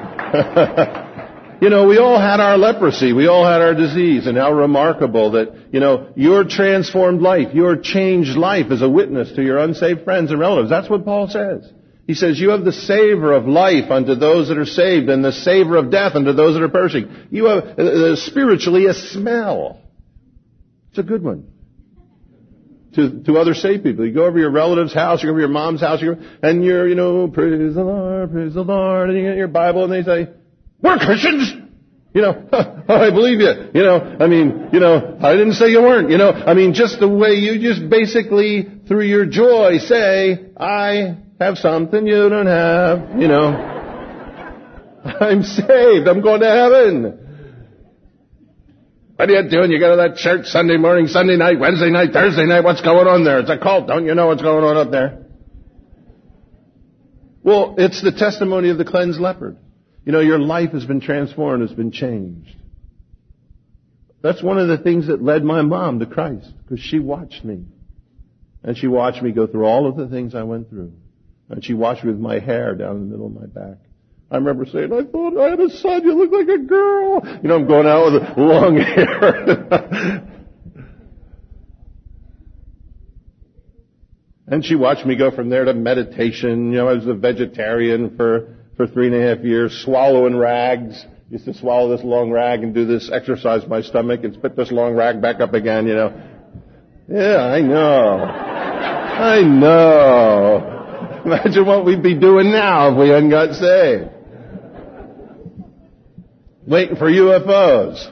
You know, we all had our leprosy. We all had our disease. And how remarkable that, you know, your transformed life, your changed life is a witness to your unsaved friends and relatives. That's what Paul says. He says, you have the savor of life unto those that are saved and the savor of death unto those that are perishing. You have uh, spiritually a smell. It's a good one. To, to other saved people. You go over your relative's house, you go over your mom's house, you go, and you're, you know, praise the Lord, praise the Lord, and you get your Bible, and they say, we're Christians! You know, I believe you. You know, I mean, you know, I didn't say you weren't. You know, I mean, just the way you just basically, through your joy, say, I have something you don't have. You know, I'm saved. I'm going to heaven. What are you doing? You go to that church Sunday morning, Sunday night, Wednesday night, Thursday night. What's going on there? It's a cult. Don't you know what's going on up there? Well, it's the testimony of the cleansed leper. You know, your life has been transformed, has been changed. That's one of the things that led my mom to Christ, because she watched me. And she watched me go through all of the things I went through. And she watched me with my hair down in the middle of my back. I remember saying, I thought I had a son, you look like a girl. You know, I'm going out with long hair. And she watched me go from there to meditation. You know, I was a vegetarian for, for three and a half years, swallowing rags. Used to swallow this long rag and do this exercise in my stomach and spit this long rag back up again, you know. Yeah, I know. I know. Imagine what we'd be doing now if we hadn't got saved. Waiting for U F Os.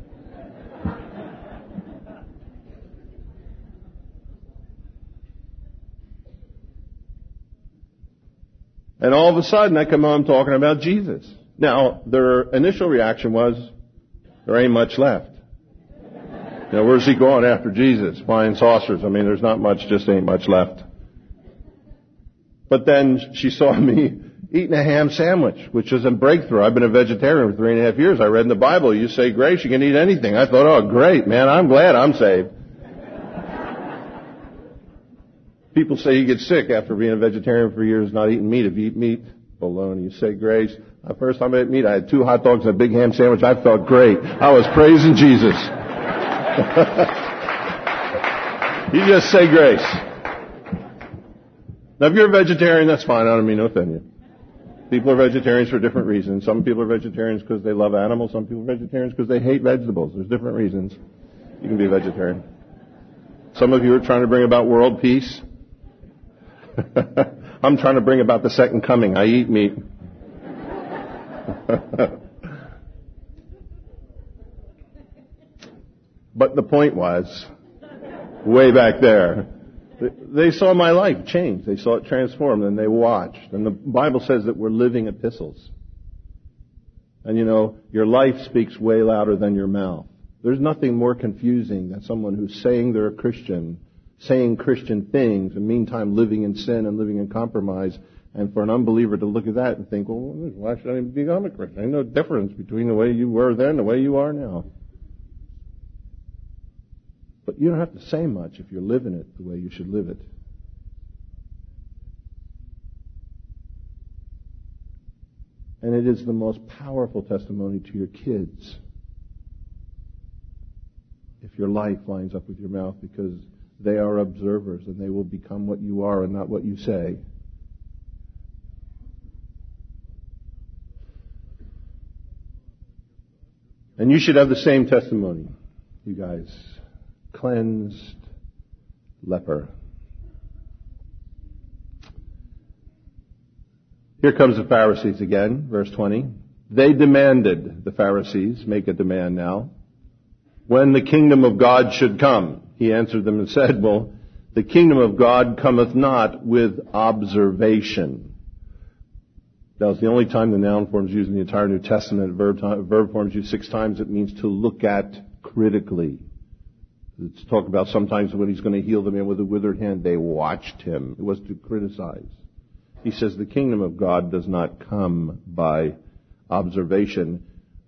And all of a sudden I come home talking about Jesus. Now, their initial reaction was, there ain't much left. You know, where's he going after Jesus? Flying saucers. I mean, there's not much, just ain't much left. But then she saw me eating a ham sandwich, which is a breakthrough. I've been a vegetarian for three and a half years. I read in the Bible, you say grace, you can eat anything. I thought, oh, great, man, I'm glad I'm saved. People say you get sick after being a vegetarian for years, not eating meat. If you eat meat, baloney, you say grace. The first time I ate meat, I had two hot dogs and a big ham sandwich. I felt great. I was praising Jesus. You just say grace. Now, if you're a vegetarian, that's fine. I don't mean to offend you. People are vegetarians for different reasons. Some people are vegetarians because they love animals. Some people are vegetarians because they hate vegetables. There's different reasons you can be a vegetarian. Some of you are trying to bring about world peace. I'm trying to bring about the second coming. I eat meat. But the point was, way back there. They saw my life change. They saw it transformed, and they watched. And the Bible says that we're living epistles. And you know, your life speaks way louder than your mouth. There's nothing more confusing than someone who's saying they're a Christian, saying Christian things, and meantime living in sin and living in compromise. And for an unbeliever to look at that and think, well, why should I become a Christian? There's no difference between the way you were then and the way you are now. But you don't have to say much if you're living it the way you should live it. And it is the most powerful testimony to your kids if your life lines up with your mouth, because they are observers and they will become what you are and not what you say. And you should have the same testimony, you guys. Cleansed leper. Here comes the Pharisees again, verse twenty. They demanded, the Pharisees, make a demand now, when the kingdom of God should come. He answered them and said, well, the kingdom of God cometh not with observation. That was the only time the noun form is used in the entire New Testament. Verb, verb form is used six times. It means to look at critically. It's talk about sometimes when he's going to heal the man with a withered hand, they watched him. It was to criticize. He says the kingdom of God does not come by observation.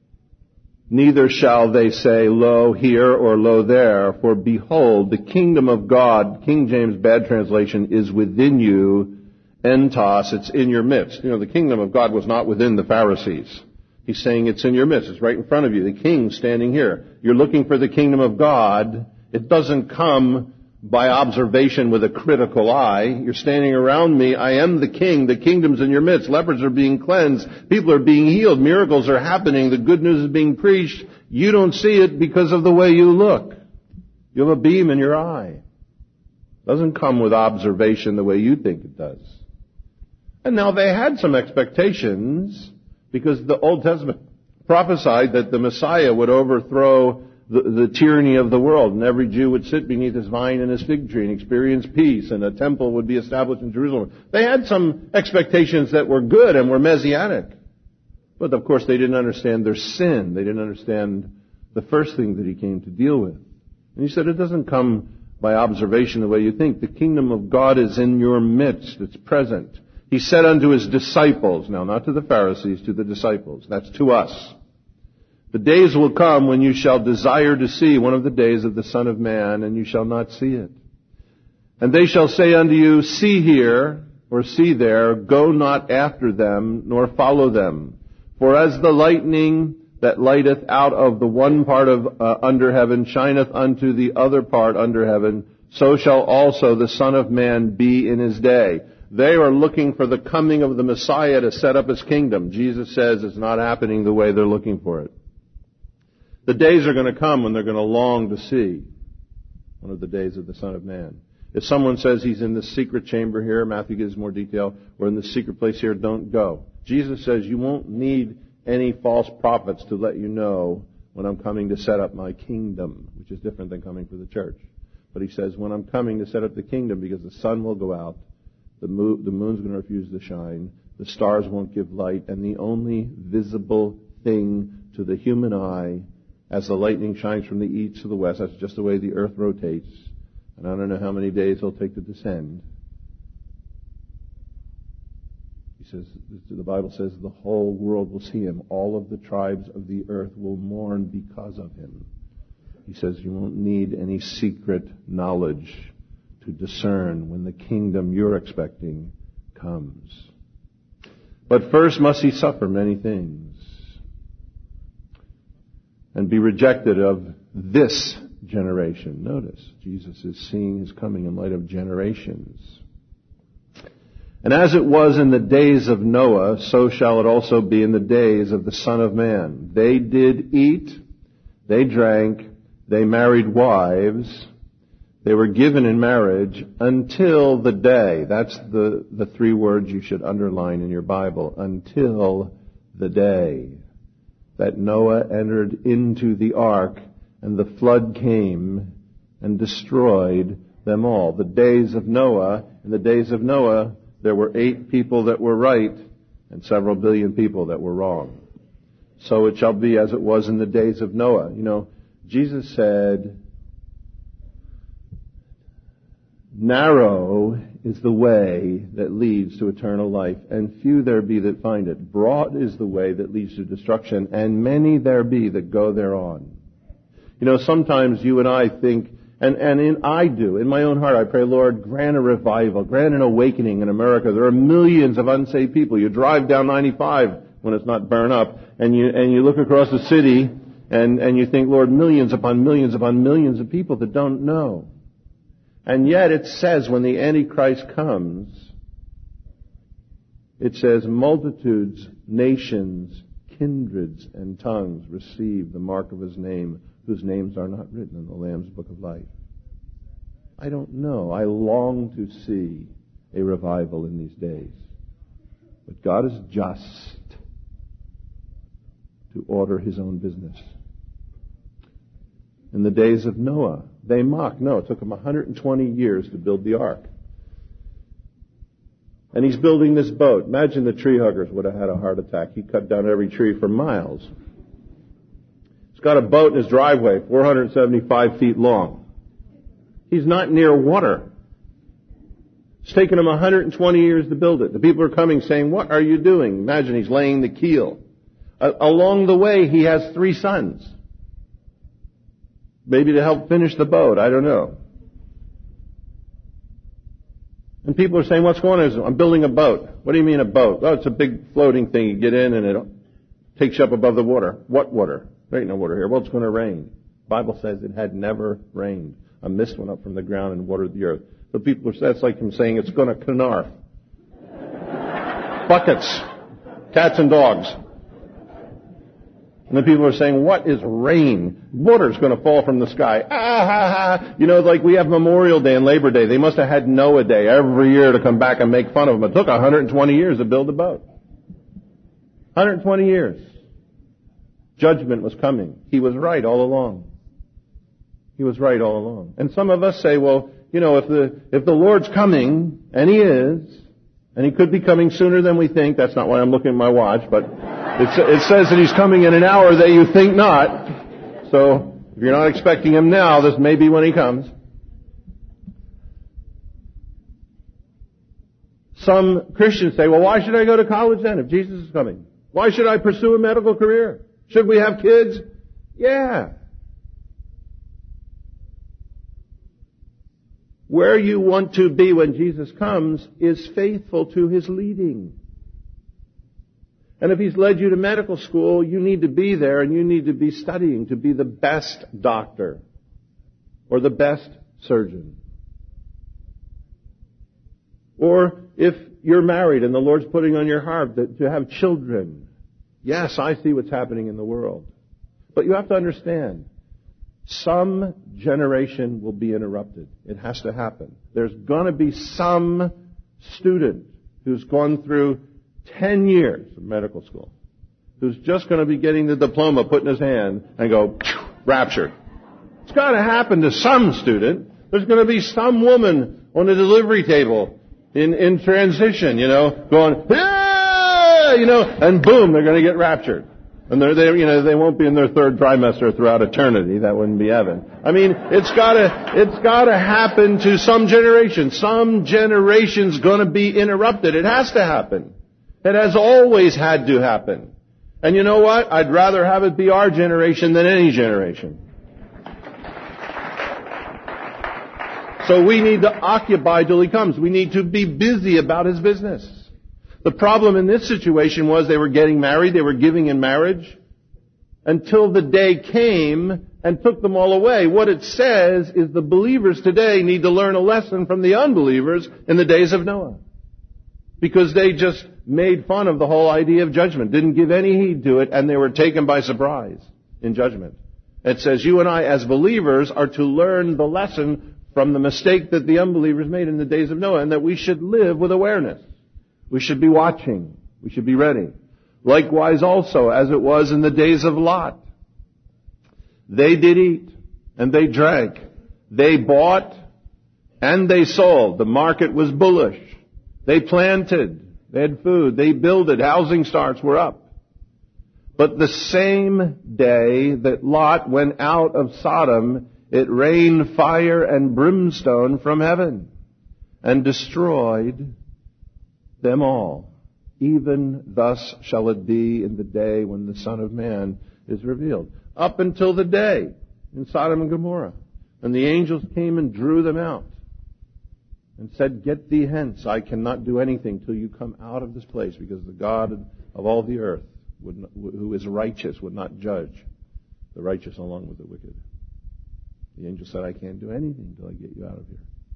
Neither shall they say, lo here or lo there, for behold, the kingdom of God, King James bad translation, is within you, entos, it's in your midst. You know, the kingdom of God was not within the Pharisees. He's saying it's in your midst. It's right in front of you. The king's standing here. You're looking for the kingdom of God. It doesn't come by observation with a critical eye. You're standing around me. I am the king. The kingdom's in your midst. Lepers are being cleansed. People are being healed. Miracles are happening. The good news is being preached. You don't see it because of the way you look. You have a beam in your eye. It doesn't come with observation the way you think it does. And now they had some expectations because the Old Testament prophesied that the Messiah would overthrow The, the tyranny of the world, and every Jew would sit beneath his vine and his fig tree and experience peace, and a temple would be established in Jerusalem. They had some expectations that were good and were messianic. But of course they didn't understand their sin. They didn't understand the first thing that he came to deal with. And he said it doesn't come by observation the way you think. The kingdom of God is in your midst. It's present. He said unto his disciples, now not to the Pharisees, to the disciples. That's to us. The days will come when you shall desire to see one of the days of the Son of Man, and you shall not see it. And they shall say unto you, see here, or see there, go not after them, nor follow them. For as the lightning that lighteth out of the one part of uh, under heaven shineth unto the other part under heaven, so shall also the Son of Man be in his day. They are looking for the coming of the Messiah to set up his kingdom. Jesus says it's not happening the way they're looking for it. The days are going to come when they're going to long to see one of the days of the Son of Man. If someone says he's in the secret chamber here, Matthew gives more detail, or in the secret place here, don't go. Jesus says you won't need any false prophets to let you know when I'm coming to set up my kingdom, which is different than coming for the church. But he says when I'm coming to set up the kingdom, because the sun will go out, the, moon, the moon's going to refuse to shine, the stars won't give light, and the only visible thing to the human eye as the lightning shines from the east to the west, that's just the way the earth rotates. And I don't know how many days it'll take to descend. He says, the Bible says the whole world will see him. All of the tribes of the earth will mourn because of him. He says you won't need any secret knowledge to discern when the kingdom you're expecting comes. But first must he suffer many things and be rejected of this generation. Notice, Jesus is seeing his coming in light of generations. And as it was in the days of Noah, so shall it also be in the days of the Son of Man. They did eat, they drank, they married wives, they were given in marriage until the day. That's the, the three words you should underline in your Bible. Until the day that Noah entered into the ark and the flood came and destroyed them all. The days of Noah, in the days of Noah, there were eight people that were right and several billion people that were wrong. So it shall be as it was in the days of Noah. You know, Jesus said, narrow is the way that leads to eternal life, and few there be that find it. Broad is the way that leads to destruction, and many there be that go thereon. You know, sometimes you and I think, and, and in, I do, in my own heart, I pray, Lord, grant a revival, grant an awakening in America. There are millions of unsaved people. You drive down ninety-five when it's not burned up, and you, and you look across the city, and, and you think, Lord, millions upon millions upon millions of people that don't know. And yet it says when the Antichrist comes, it says multitudes, nations, kindreds, and tongues receive the mark of his name, whose names are not written in the Lamb's book of life. I don't know. I long to see a revival in these days. But God is just to order his own business. In the days of Noah, they mocked. No, it took him one hundred twenty years to build the ark. And he's building this boat. Imagine the tree huggers would have had a heart attack. He cut down every tree for miles. He's got a boat in his driveway, four hundred seventy-five feet long. He's not near water. It's taken him one hundred twenty years to build it. The people are coming saying, what are you doing? Imagine he's laying the keel. Uh, along the way, he has three sons. Maybe to help finish the boat. I don't know. And people are saying, what's going on? I'm building a boat. What do you mean a boat? Oh, it's a big floating thing. You get in and it takes you up above the water. What water? There ain't no water here. Well, it's going to rain. The Bible says it had never rained. A mist went up from the ground and watered the earth. So people are, that's like him saying it's going to canarf. Buckets. Cats and dogs. And the people are saying, what is rain? Water's going to fall from the sky. Ah, ha, ha. You know, like we have Memorial Day and Labor Day. They must have had Noah Day every year to come back and make fun of them. It took one hundred twenty years to build the boat. one hundred twenty years. Judgment was coming. He was right all along. He was right all along. And some of us say, well, you know, if the, if the Lord's coming, and He is, and He could be coming sooner than we think, that's not why I'm looking at my watch, but It, it says that He's coming in an hour that you think not. So, if you're not expecting Him now, this may be when He comes. Some Christians say, well, why should I go to college then if Jesus is coming? Why should I pursue a medical career? Should we have kids? Yeah. Where you want to be when Jesus comes is faithful to His leading. And if He's led you to medical school, you need to be there and you need to be studying to be the best doctor or the best surgeon. Or if you're married and the Lord's putting on your heart that to have children, yes, I see what's happening in the world. But you have to understand, some generation will be interrupted. It has to happen. There's going to be some student who's gone through ten years of medical school, who's just going to be getting the diploma put in his hand and go, raptured. It's got to happen to some student. There's going to be some woman on the delivery table in, in transition, you know, going, ah! you know, and boom, they're going to get raptured. And they're, they, you know, they won't be in their third trimester throughout eternity. That wouldn't be heaven. I mean, it's gotta, it's gotta happen to some generation. Some generation's gonna be interrupted. It has to happen. It has always had to happen. And you know what? I'd rather have it be our generation than any generation. So we need to occupy till He comes. We need to be busy about His business. The problem in this situation was they were getting married, they were giving in marriage, until the day came and took them all away. What it says is the believers today need to learn a lesson from the unbelievers in the days of Noah. Because they just made fun of the whole idea of judgment, didn't give any heed to it, and they were taken by surprise in judgment. It says you and I as believers are to learn the lesson from the mistake that the unbelievers made in the days of Noah, and that we should live with awareness. We should be watching. We should be ready. Likewise also, as it was in the days of Lot. They did eat, and they drank. They bought and they sold. The market was bullish. They planted. They had food. They builded. Housing starts were up. But the same day that Lot went out of Sodom, it rained fire and brimstone from heaven and destroyed them all. Even thus shall it be in the day when the Son of Man is revealed. Up until the day in Sodom and Gomorrah. And the angels came and drew them out and said, "Get thee hence. I cannot do anything till you come out of this place, because the God of all the earth, would not, who is righteous, would not judge the righteous along with the wicked." The angel said, "I can't do anything till I get you out of here."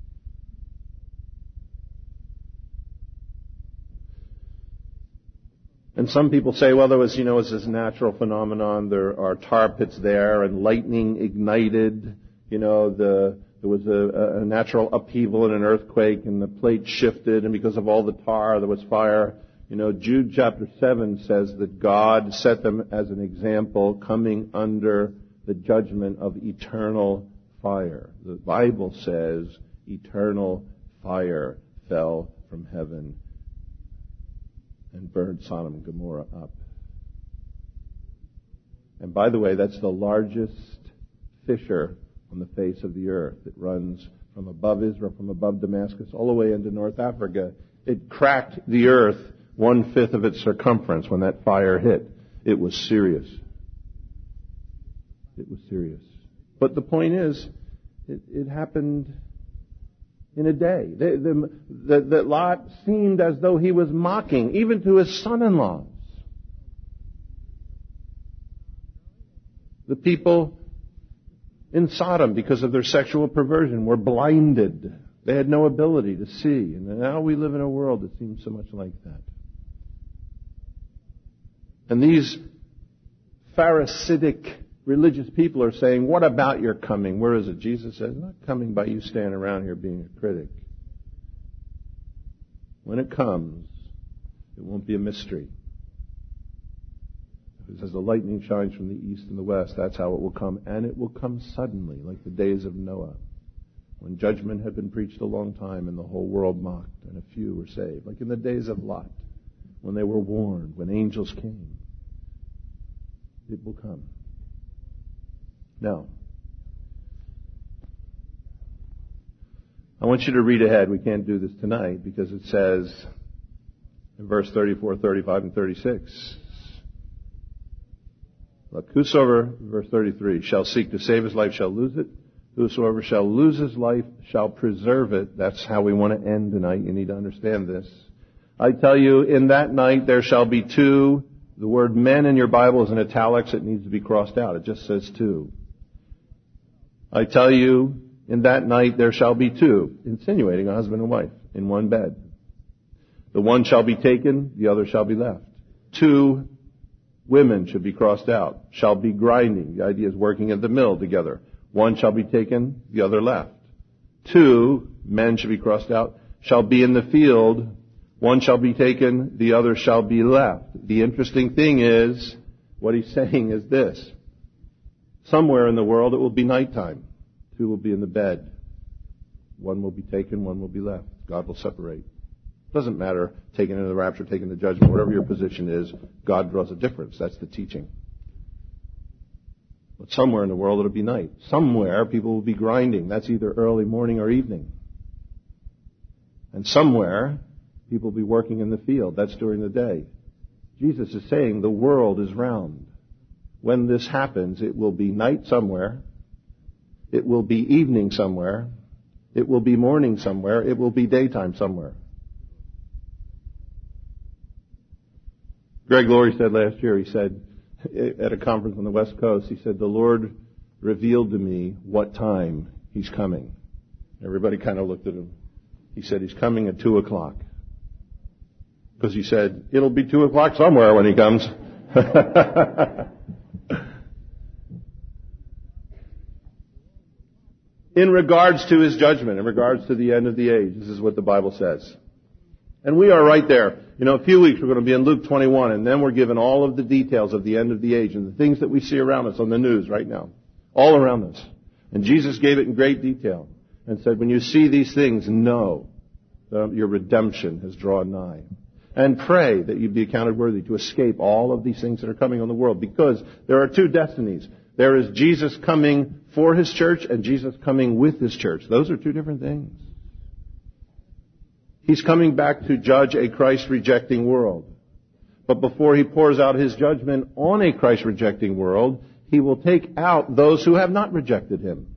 And some people say, well, there was, you know, it's this natural phenomenon. There are tar pits there, and lightning ignited. You know, the there was a, a natural upheaval and an earthquake, and the plate shifted, and because of all the tar, there was fire. You know, Jude chapter seven says that God set them as an example, coming under the judgment of eternal fire. The Bible says eternal fire fell from heaven and burned Sodom and Gomorrah up. And by the way, that's the largest fissure on the face of the earth. It runs from above Israel, from above Damascus, all the way into North Africa. It cracked the earth one-fifth of its circumference when that fire hit. It was serious. It was serious. But the point is, it, it happened in a day. The, the, the, the Lot seemed as though he was mocking, even to his son-in-laws. The people in Sodom, because of their sexual perversion, were blinded. They had no ability to see. And now we live in a world that seems so much like that. And these Pharisaic religious people are saying, what about your coming? Where is it? Jesus says, not coming by you standing around here being a critic. When it comes, it won't be a mystery. It says the lightning shines from the east and the west. That's how it will come. And it will come suddenly, like the days of Noah, when judgment had been preached a long time and the whole world mocked and a few were saved. Like in the days of Lot, when they were warned, when angels came. It will come. Now, I want you to read ahead. We can't do this tonight because it says in verse thirty-four, thirty-five, and thirty-six. Look, whosoever, verse thirty-three, shall seek to save his life shall lose it. Whosoever shall lose his life shall preserve it. That's how we want to end tonight. You need to understand this. I tell you, in that night there shall be two. The word men in your Bible is in italics. It needs to be crossed out. It just says two. I tell you, in that night there shall be two, insinuating a husband and wife in one bed. The one shall be taken, the other shall be left. Two women should be crossed out, shall be grinding. The idea is working at the mill together. One shall be taken, the other left. Two men should be crossed out, shall be in the field. One shall be taken, the other shall be left. The interesting thing is, what he's saying is this. Somewhere in the world it will be nighttime. Two will be in the bed. One will be taken, one will be left. God will separate. Doesn't matter, taken into the rapture, taken to judgment, whatever your position is, God draws a difference. That's the teaching. But somewhere in the world it'll be night. Somewhere people will be grinding. That's either early morning or evening. And somewhere people will be working in the field. That's during the day. Jesus is saying the world is round. When this happens, it will be night somewhere. It will be evening somewhere. It will be morning somewhere. It will be daytime somewhere. Greg Laurie said last year, he said, at a conference on the West Coast, he said, the Lord revealed to me what time He's coming. Everybody kind of looked at him. He said, He's coming at two o'clock. Because he said, it'll be two o'clock somewhere when He comes. In regards to His judgment, in regards to the end of the age, this is what the Bible says. And we are right there. You know, a few weeks we're going to be in Luke twenty-one, and then we're given all of the details of the end of the age and the things that we see around us on the news right now. All around us. And Jesus gave it in great detail and said, when you see these things, know that your redemption has drawn nigh. And pray that you be accounted worthy to escape all of these things that are coming on the world. Because there are two destinies. There is Jesus coming for His church and Jesus coming with His church. Those are two different things. He's coming back to judge a Christ-rejecting world. But before He pours out His judgment on a Christ-rejecting world, He will take out those who have not rejected Him.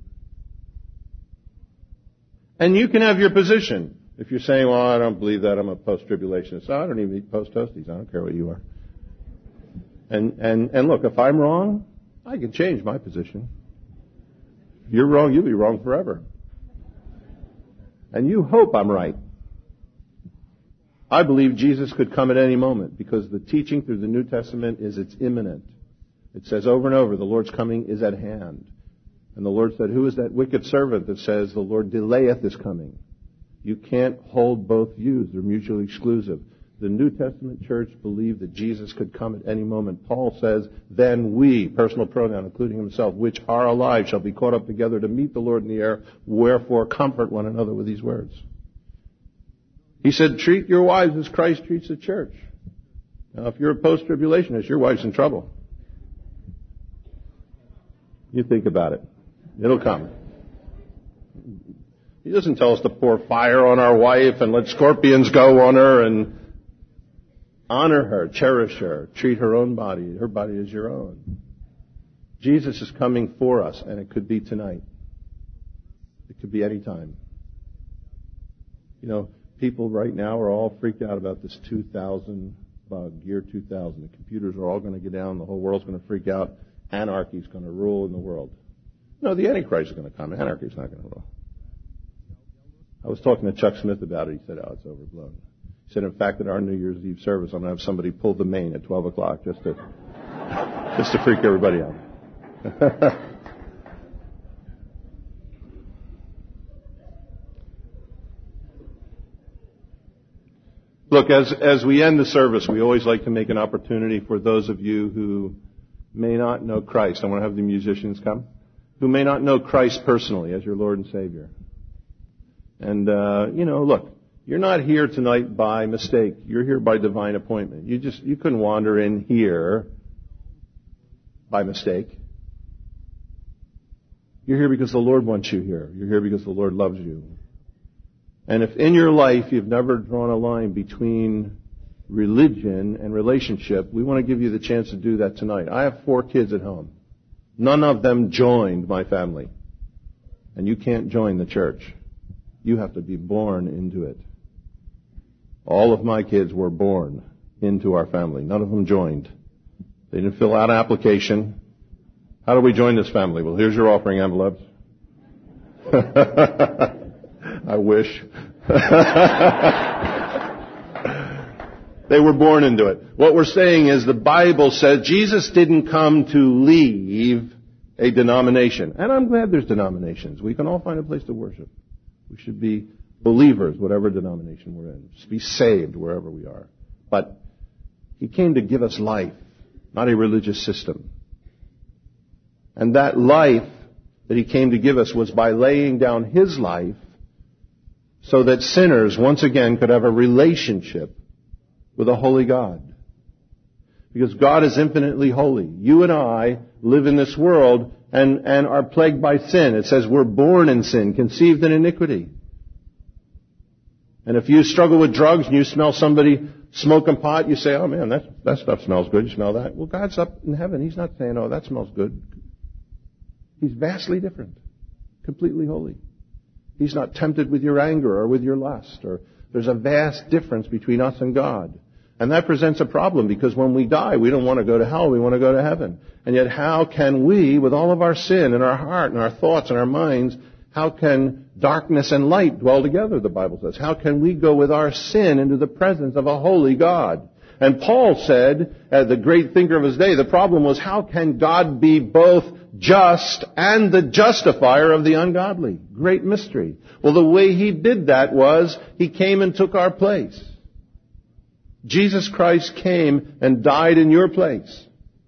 And you can have your position. If you're saying, well, I don't believe that, I'm a post-tribulationist. I don't even eat post-toasties. I don't care what you are. And, and, and look, if I'm wrong, I can change my position. If you're wrong, you'll be wrong forever. And you hope I'm right. I believe Jesus could come at any moment because the teaching through the New Testament is it's imminent. It says over and over, the Lord's coming is at hand. And the Lord said, who is that wicked servant that says the Lord delayeth His coming? You can't hold both views. They're mutually exclusive. The New Testament church believed that Jesus could come at any moment. Paul says, then we, personal pronoun, including himself, which are alive, shall be caught up together to meet the Lord in the air. Wherefore comfort one another with these words. He said, treat your wives as Christ treats the church. Now, if you're a post-tribulationist, your wife's in trouble. You think about it. It'll come. He doesn't tell us to pour fire on our wife and let scorpions go on her and honor her, cherish her, treat her own body. Her body is your own. Jesus is coming for us, and it could be tonight. It could be any time. You know, people right now are all freaked out about this two thousand bug, year two thousand. The computers are all going to get down. The whole world's going to freak out. Anarchy is going to rule in the world. No, the Antichrist is going to come. Anarchy is not going to rule. I was talking to Chuck Smith about it. He said, oh, it's overblown. He said, in fact, at our New Year's Eve service, I'm going to have somebody pull the main at twelve o'clock just to, just to freak everybody out. Look, as, as we end the service, we always like to make an opportunity for those of you who may not know Christ. I want to have the musicians come. Who may not know Christ personally as your Lord and Savior. And, uh, you know, look, you're not here tonight by mistake. You're here by divine appointment. You just, you couldn't wander in here by mistake. You're here because the Lord wants you here. You're here because the Lord loves you. And if in your life you've never drawn a line between religion and relationship, we want to give you the chance to do that tonight. I have four kids at home. None of them joined my family. And you can't join the church. You have to be born into it. All of my kids were born into our family. None of them joined. They didn't fill out an application. How do we join this family? Well, here's your offering envelopes. I wish. They were born into it. What we're saying is the Bible says Jesus didn't come to leave a denomination. And I'm glad there's denominations. We can all find a place to worship. We should be believers, whatever denomination we're in. Just be saved wherever we are. But He came to give us life, not a religious system. And that life that He came to give us was by laying down His life so that sinners once again could have a relationship with a holy God. Because God is infinitely holy. You and I live in this world and, and are plagued by sin. It says we're born in sin, conceived in iniquity. And if you struggle with drugs and you smell somebody smoking pot, you say, oh man, that, that stuff smells good. You smell that? Well, God's up in heaven. He's not saying, oh, that smells good. He's vastly different. Completely holy. He's not tempted with your anger or with your lust. Or there's a vast difference between us and God. And that presents a problem because when we die, we don't want to go to hell, we want to go to heaven. And yet how can we, with all of our sin in our heart and our thoughts and our minds, how can darkness and light dwell together, the Bible says? How can we go with our sin into the presence of a holy God? And Paul said, uh, the great thinker of his day, the problem was how can God be both just and the justifier of the ungodly? Great mystery. Well, the way He did that was He came and took our place. Jesus Christ came and died in your place.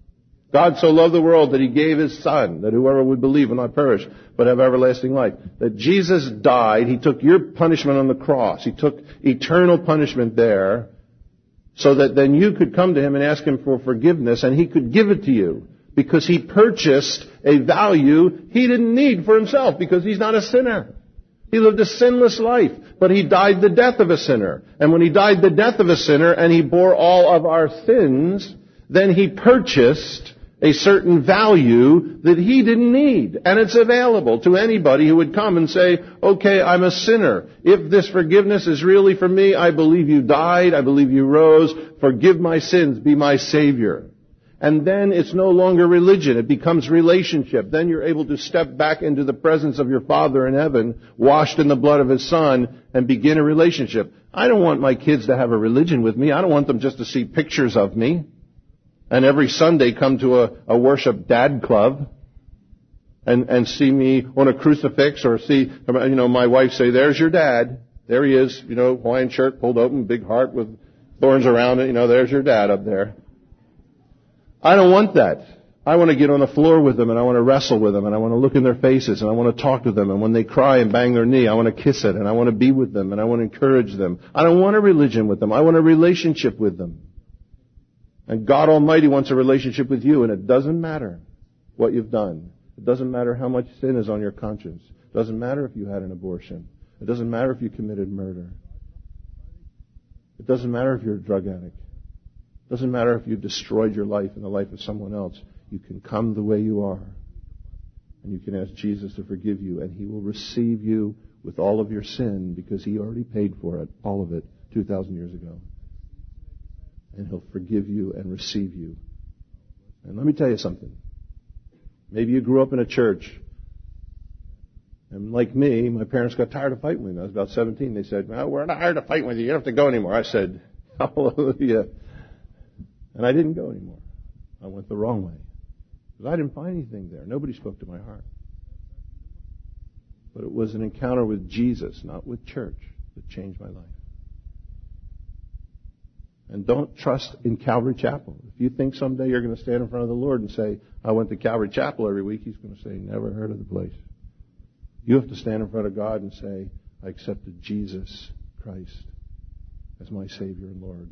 God so loved the world that He gave His Son, that whoever would believe will not perish, but have everlasting life. That Jesus died. He took your punishment on the cross. He took eternal punishment there, so that then you could come to Him and ask Him for forgiveness, and He could give it to you. Because He purchased a value He didn't need for Himself, because He's not a sinner. He lived a sinless life, but He died the death of a sinner. And when He died the death of a sinner and He bore all of our sins, then He purchased a certain value that He didn't need. And it's available to anybody who would come and say, okay, I'm a sinner. If this forgiveness is really for me, I believe You died, I believe You rose, forgive my sins, be my Savior. And then it's no longer religion. It becomes relationship. Then you're able to step back into the presence of your Father in heaven, washed in the blood of His Son, and begin a relationship. I don't want my kids to have a religion with me. I don't want them just to see pictures of me and every Sunday come to a, a worship dad club and, and see me on a crucifix, or see, you know, my wife say, there's your dad. There he is, you know, Hawaiian shirt pulled open, big heart with thorns around it. You know, there's your dad up there. I don't want that. I want to get on the floor with them, and I want to wrestle with them, and I want to look in their faces, and I want to talk to them, and when they cry and bang their knee, I want to kiss it, and I want to be with them, and I want to encourage them. I don't want a religion with them. I want a relationship with them. And God Almighty wants a relationship with you, and it doesn't matter what you've done. It doesn't matter how much sin is on your conscience. It doesn't matter if you had an abortion. It doesn't matter if you committed murder. It doesn't matter if you're a drug addict. It doesn't matter if you've destroyed your life and the life of someone else. You can come the way you are. And you can ask Jesus to forgive you. And He will receive you with all of your sin, because He already paid for it, all of it, two thousand years ago. And He'll forgive you and receive you. And let me tell you something. Maybe you grew up in a church. And like me, my parents got tired of fighting with me. I was about seventeen. They said, well, we're not tired of fighting with you. You don't have to go anymore. I said, hallelujah. And I didn't go anymore. I went the wrong way. Because I didn't find anything there. Nobody spoke to my heart. But it was an encounter with Jesus, not with church, that changed my life. And don't trust in Calvary Chapel. If you think someday you're going to stand in front of the Lord and say, I went to Calvary Chapel every week, He's going to say, never heard of the place. You have to stand in front of God and say, I accepted Jesus Christ as my Savior and Lord.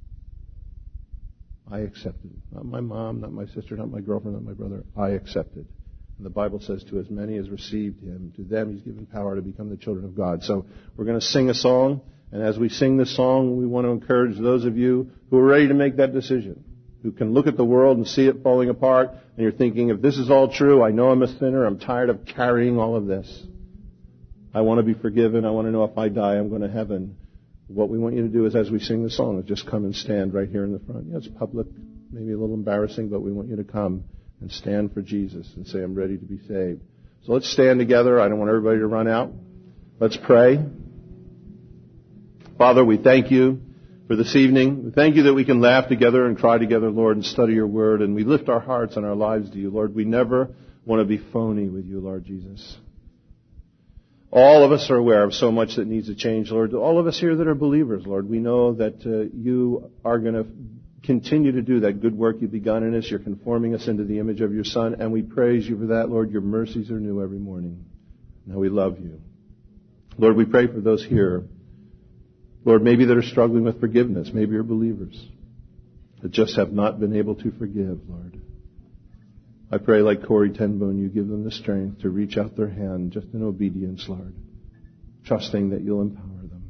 I accepted. Not my mom, not my sister, not my girlfriend, not my brother. I accepted. And the Bible says, to as many as received Him, to them He's given power to become the children of God. So we're going to sing a song. And as we sing this song, we want to encourage those of you who are ready to make that decision, who can look at the world and see it falling apart, and you're thinking, if this is all true, I know I'm a sinner, I'm tired of carrying all of this. I want to be forgiven. I want to know if I die, I'm going to heaven. What we want you to do is, as we sing the song, is just come and stand right here in the front. Yeah, it's public, maybe a little embarrassing, but we want you to come and stand for Jesus and say, I'm ready to be saved. So let's stand together. I don't want everybody to run out. Let's pray. Father, we thank You for this evening. We thank You that we can laugh together and cry together, Lord, and study Your Word. And we lift our hearts and our lives to You, Lord. We never want to be phony with You, Lord Jesus. All of us are aware of so much that needs to change, Lord. All of us here that are believers, Lord, we know that uh, You are going to continue to do that good work You've begun in us. You're conforming us into the image of Your Son, and we praise You for that, Lord. Your mercies are new every morning. Now we love You. Lord, we pray for those here, Lord, maybe that are struggling with forgiveness. Maybe you're believers that just have not been able to forgive, Lord. I pray like Corrie ten Boom, You give them the strength to reach out their hand just in obedience, Lord, trusting that You'll empower them.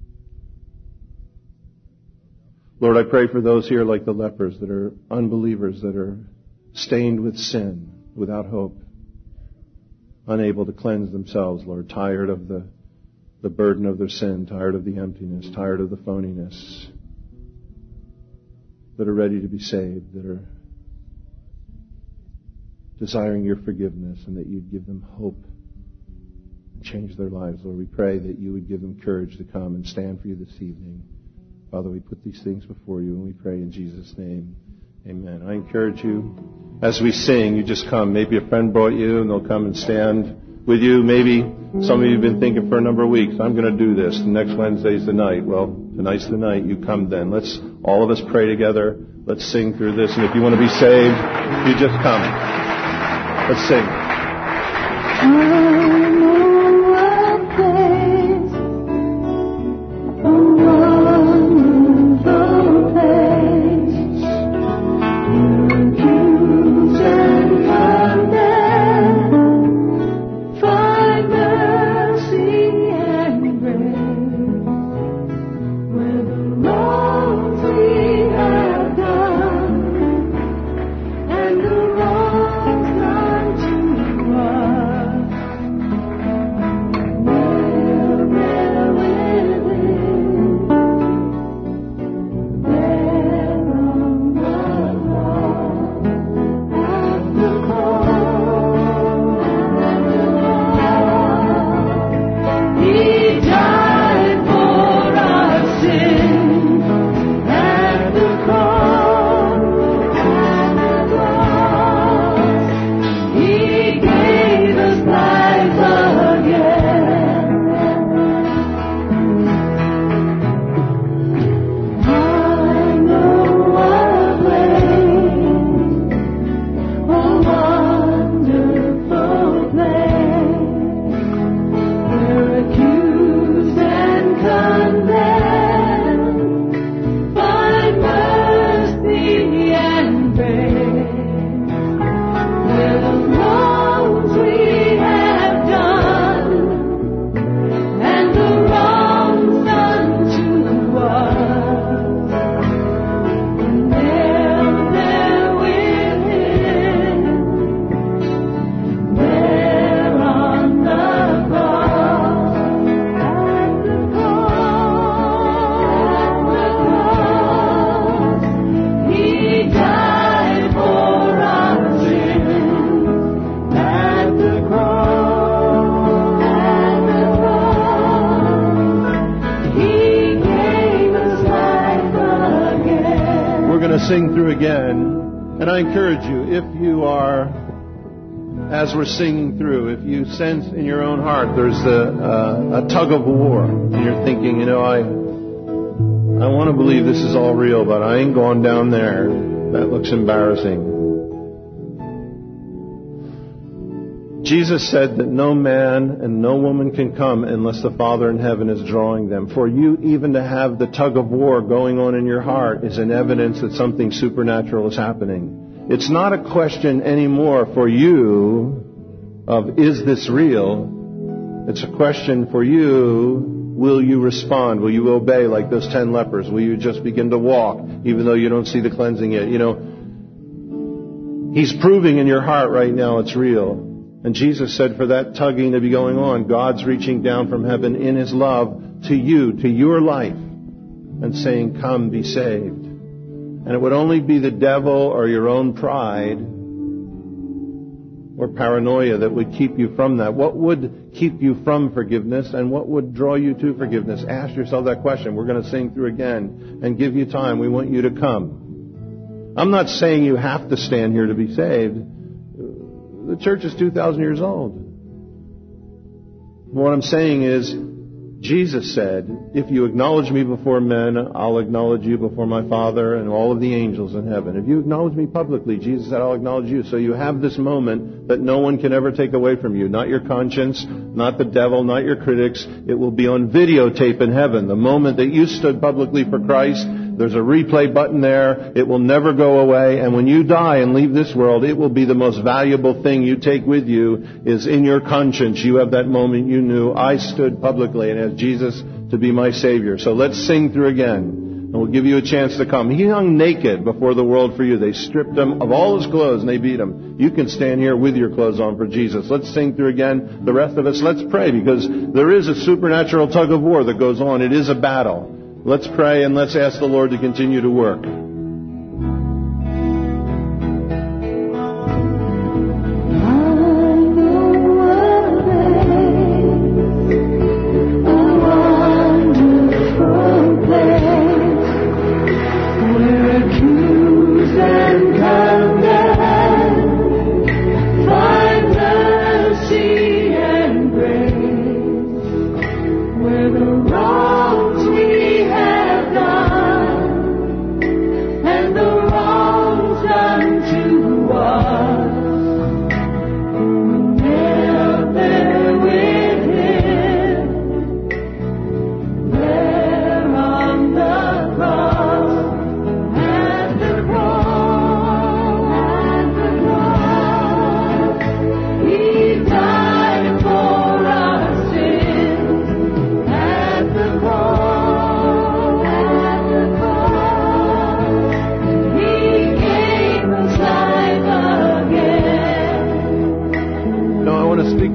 Lord, I pray for those here like the lepers that are unbelievers, that are stained with sin, without hope, unable to cleanse themselves, Lord, tired of the, the burden of their sin, tired of the emptiness, tired of the phoniness, that are ready to be saved, that are desiring Your forgiveness, and that You'd give them hope and change their lives. Lord, we pray that You would give them courage to come and stand for You this evening. Father, we put these things before You, and we pray in Jesus' name. Amen. I encourage you, as we sing, you just come. Maybe a friend brought you, and they'll come and stand with you. Maybe some of you have been thinking for a number of weeks, I'm going to do this. The next Wednesday's the night. Well, tonight's the night. You come then. Let's all of us pray together. Let's sing through this. And if you want to be saved, you just come. Let's sing. I know a place, a wonderful place, where Jews and condemned find mercy and grace, where the wrongs we have done and the wrongs done to us, there, there within, there on the cross, at the cross, He died for our sins. At the cross, at the cross, He gave us life again. I know a place, a wonderful place, where accused and condemned find mercy and grace, where the wrongs we have done and the wrongs done to us, and there, there with Him, there on the cross, at the cross, He died for our sins. At the cross, at the cross, He gave us life again. We're going to sing through again. And I encourage you, if you are, as we're singing through, if you sense in your own heart there's a, a, a tug of war, and you're thinking, you know, I, I want to believe this is all real, but I ain't going down there. That looks embarrassing. Jesus said that no man and no woman can come unless the Father in heaven is drawing them. For you even to have the tug of war going on in your heart is an evidence that something supernatural is happening. It's not a question anymore for you of, is this real? It's a question for you, will you respond? Will you obey like those ten lepers? Will you just begin to walk even though you don't see the cleansing yet? You know, He's proving in your heart right now it's real. And Jesus said for that tugging to be going on, God's reaching down from heaven in His love to you, to your life, and saying, come, be saved. And it would only be the devil or your own pride or paranoia that would keep you from that. What would keep you from forgiveness, and what would draw you to forgiveness? Ask yourself that question. We're going to sing through again and give you time. We want you to come. I'm not saying you have to stand here to be saved. The church is two thousand years old. What I'm saying is, Jesus said, if you acknowledge me before men, I'll acknowledge you before my Father and all of the angels in heaven. If you acknowledge me publicly, Jesus said, I'll acknowledge you. So you have this moment that no one can ever take away from you. Not your conscience, not the devil, not your critics. It will be on videotape in heaven. The moment that you stood publicly for Christ, there's a replay button there. It will never go away. And when you die and leave this world, it will be the most valuable thing you take with you is in your conscience. You have that moment you knew, I stood publicly and asked Jesus to be my Savior. So let's sing through again. And we'll give you a chance to come. He hung naked before the world for you. They stripped him of all his clothes and they beat him. You can stand here with your clothes on for Jesus. Let's sing through again. The rest of us, let's pray, because there is a supernatural tug of war that goes on. It is a battle. Let's pray and let's ask the Lord to continue to work. Where the wrongs we have done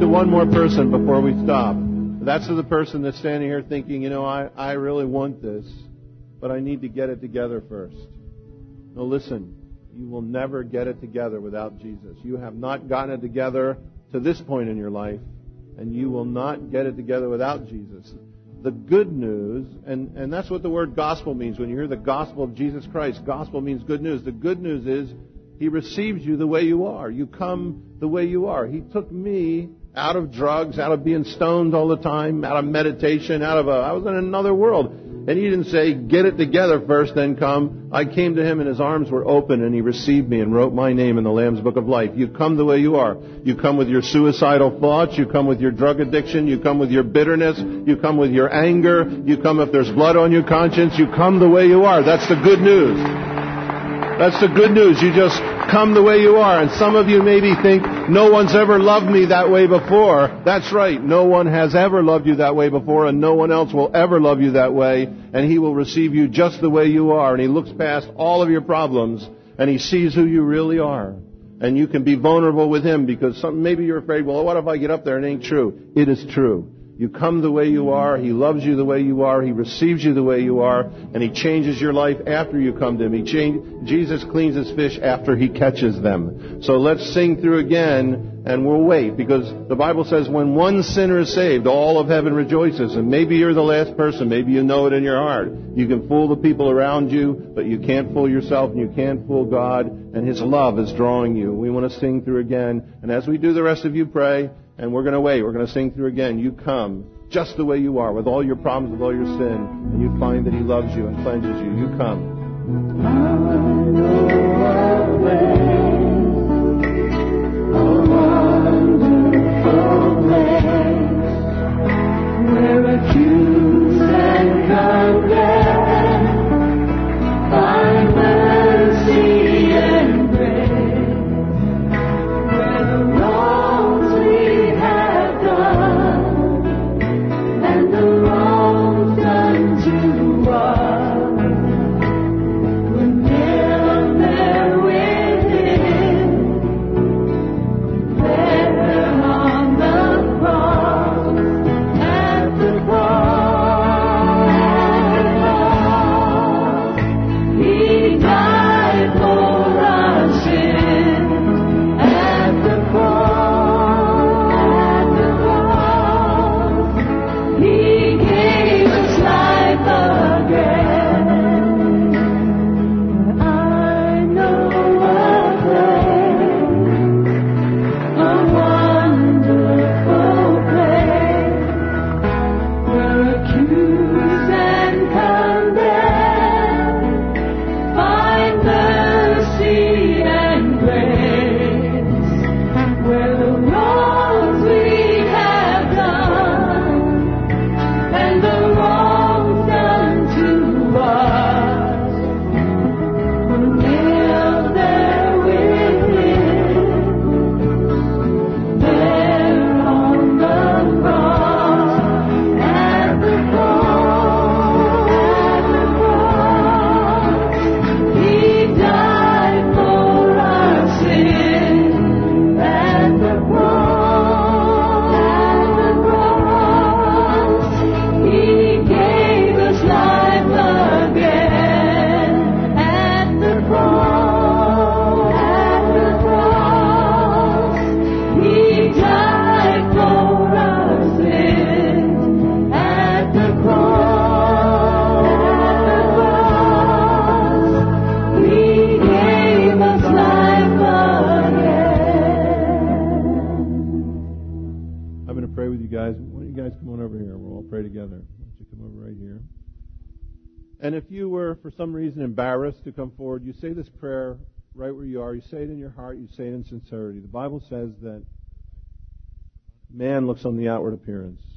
to one more person before we stop. That's to the person that's standing here thinking, you know, I, I really want this, but I need to get it together first. No, listen, you will never get it together without Jesus. You have not gotten it together to this point in your life, and you will not get it together without Jesus. The good news, and, and that's what the word gospel means. When you hear the gospel of Jesus Christ, gospel means good news. The good news is He receives you the way you are. You come the way you are. He took me out of drugs, out of being stoned all the time, out of meditation, out of a, I was in another world. And He didn't say, get it together first, then come. I came to Him and His arms were open and He received me and wrote my name in the Lamb's Book of Life. You come the way you are. You come with your suicidal thoughts. You come with your drug addiction. You come with your bitterness. You come with your anger. You come if there's blood on your conscience. You come the way you are. That's the good news. That's the good news. You just come the way you are. And some of you maybe think, no one's ever loved me that way before. That's right. No one has ever loved you that way before, and no one else will ever love you that way. And He will receive you just the way you are. And He looks past all of your problems, and He sees who you really are. And you can be vulnerable with Him because some, maybe you're afraid, well, what if I get up there and it ain't true? It is true. You come the way you are. He loves you the way you are. He receives you the way you are. And He changes your life after you come to Him. He change, Jesus cleans His fish after He catches them. So let's sing through again, and we'll wait. Because the Bible says when one sinner is saved, all of heaven rejoices. And maybe you're the last person. Maybe you know it in your heart. You can fool the people around you, but you can't fool yourself, and you can't fool God. And His love is drawing you. We want to sing through again. And as we do, the rest of you pray. And we're going to wait. We're going to sing through again. You come just the way you are, with all your problems, with all your sin, and you find that He loves you and cleanses you. You come. Where accused and condemned find mercy and grace, where the wrongs we have done and the wrongs done to us were nailed there with Him, there on the cross, at the cross. He died for our sins at the cross, at the cross. He gave us life again. I know a place, a wonderful place, where accused and condemned find mercy and grace, where the wrongs we have done and the wrongs done to us were nailed there with Him, there on the cross, at the cross, at the cross. He died for our sins at the cross, at the cross. He gave us life again at the cross, at the cross. He died for our sins at the cross, at the cross. He gave us life again. I'm going to pray with you guys. Why don't you guys come on over here? We'll all pray together. Why don't you come over right here? And if you were, for some reason, embarrassed to come forward, you say this prayer right where you are. You say it in your heart. You say it in sincerity. The Bible says that man looks on the outward appearance,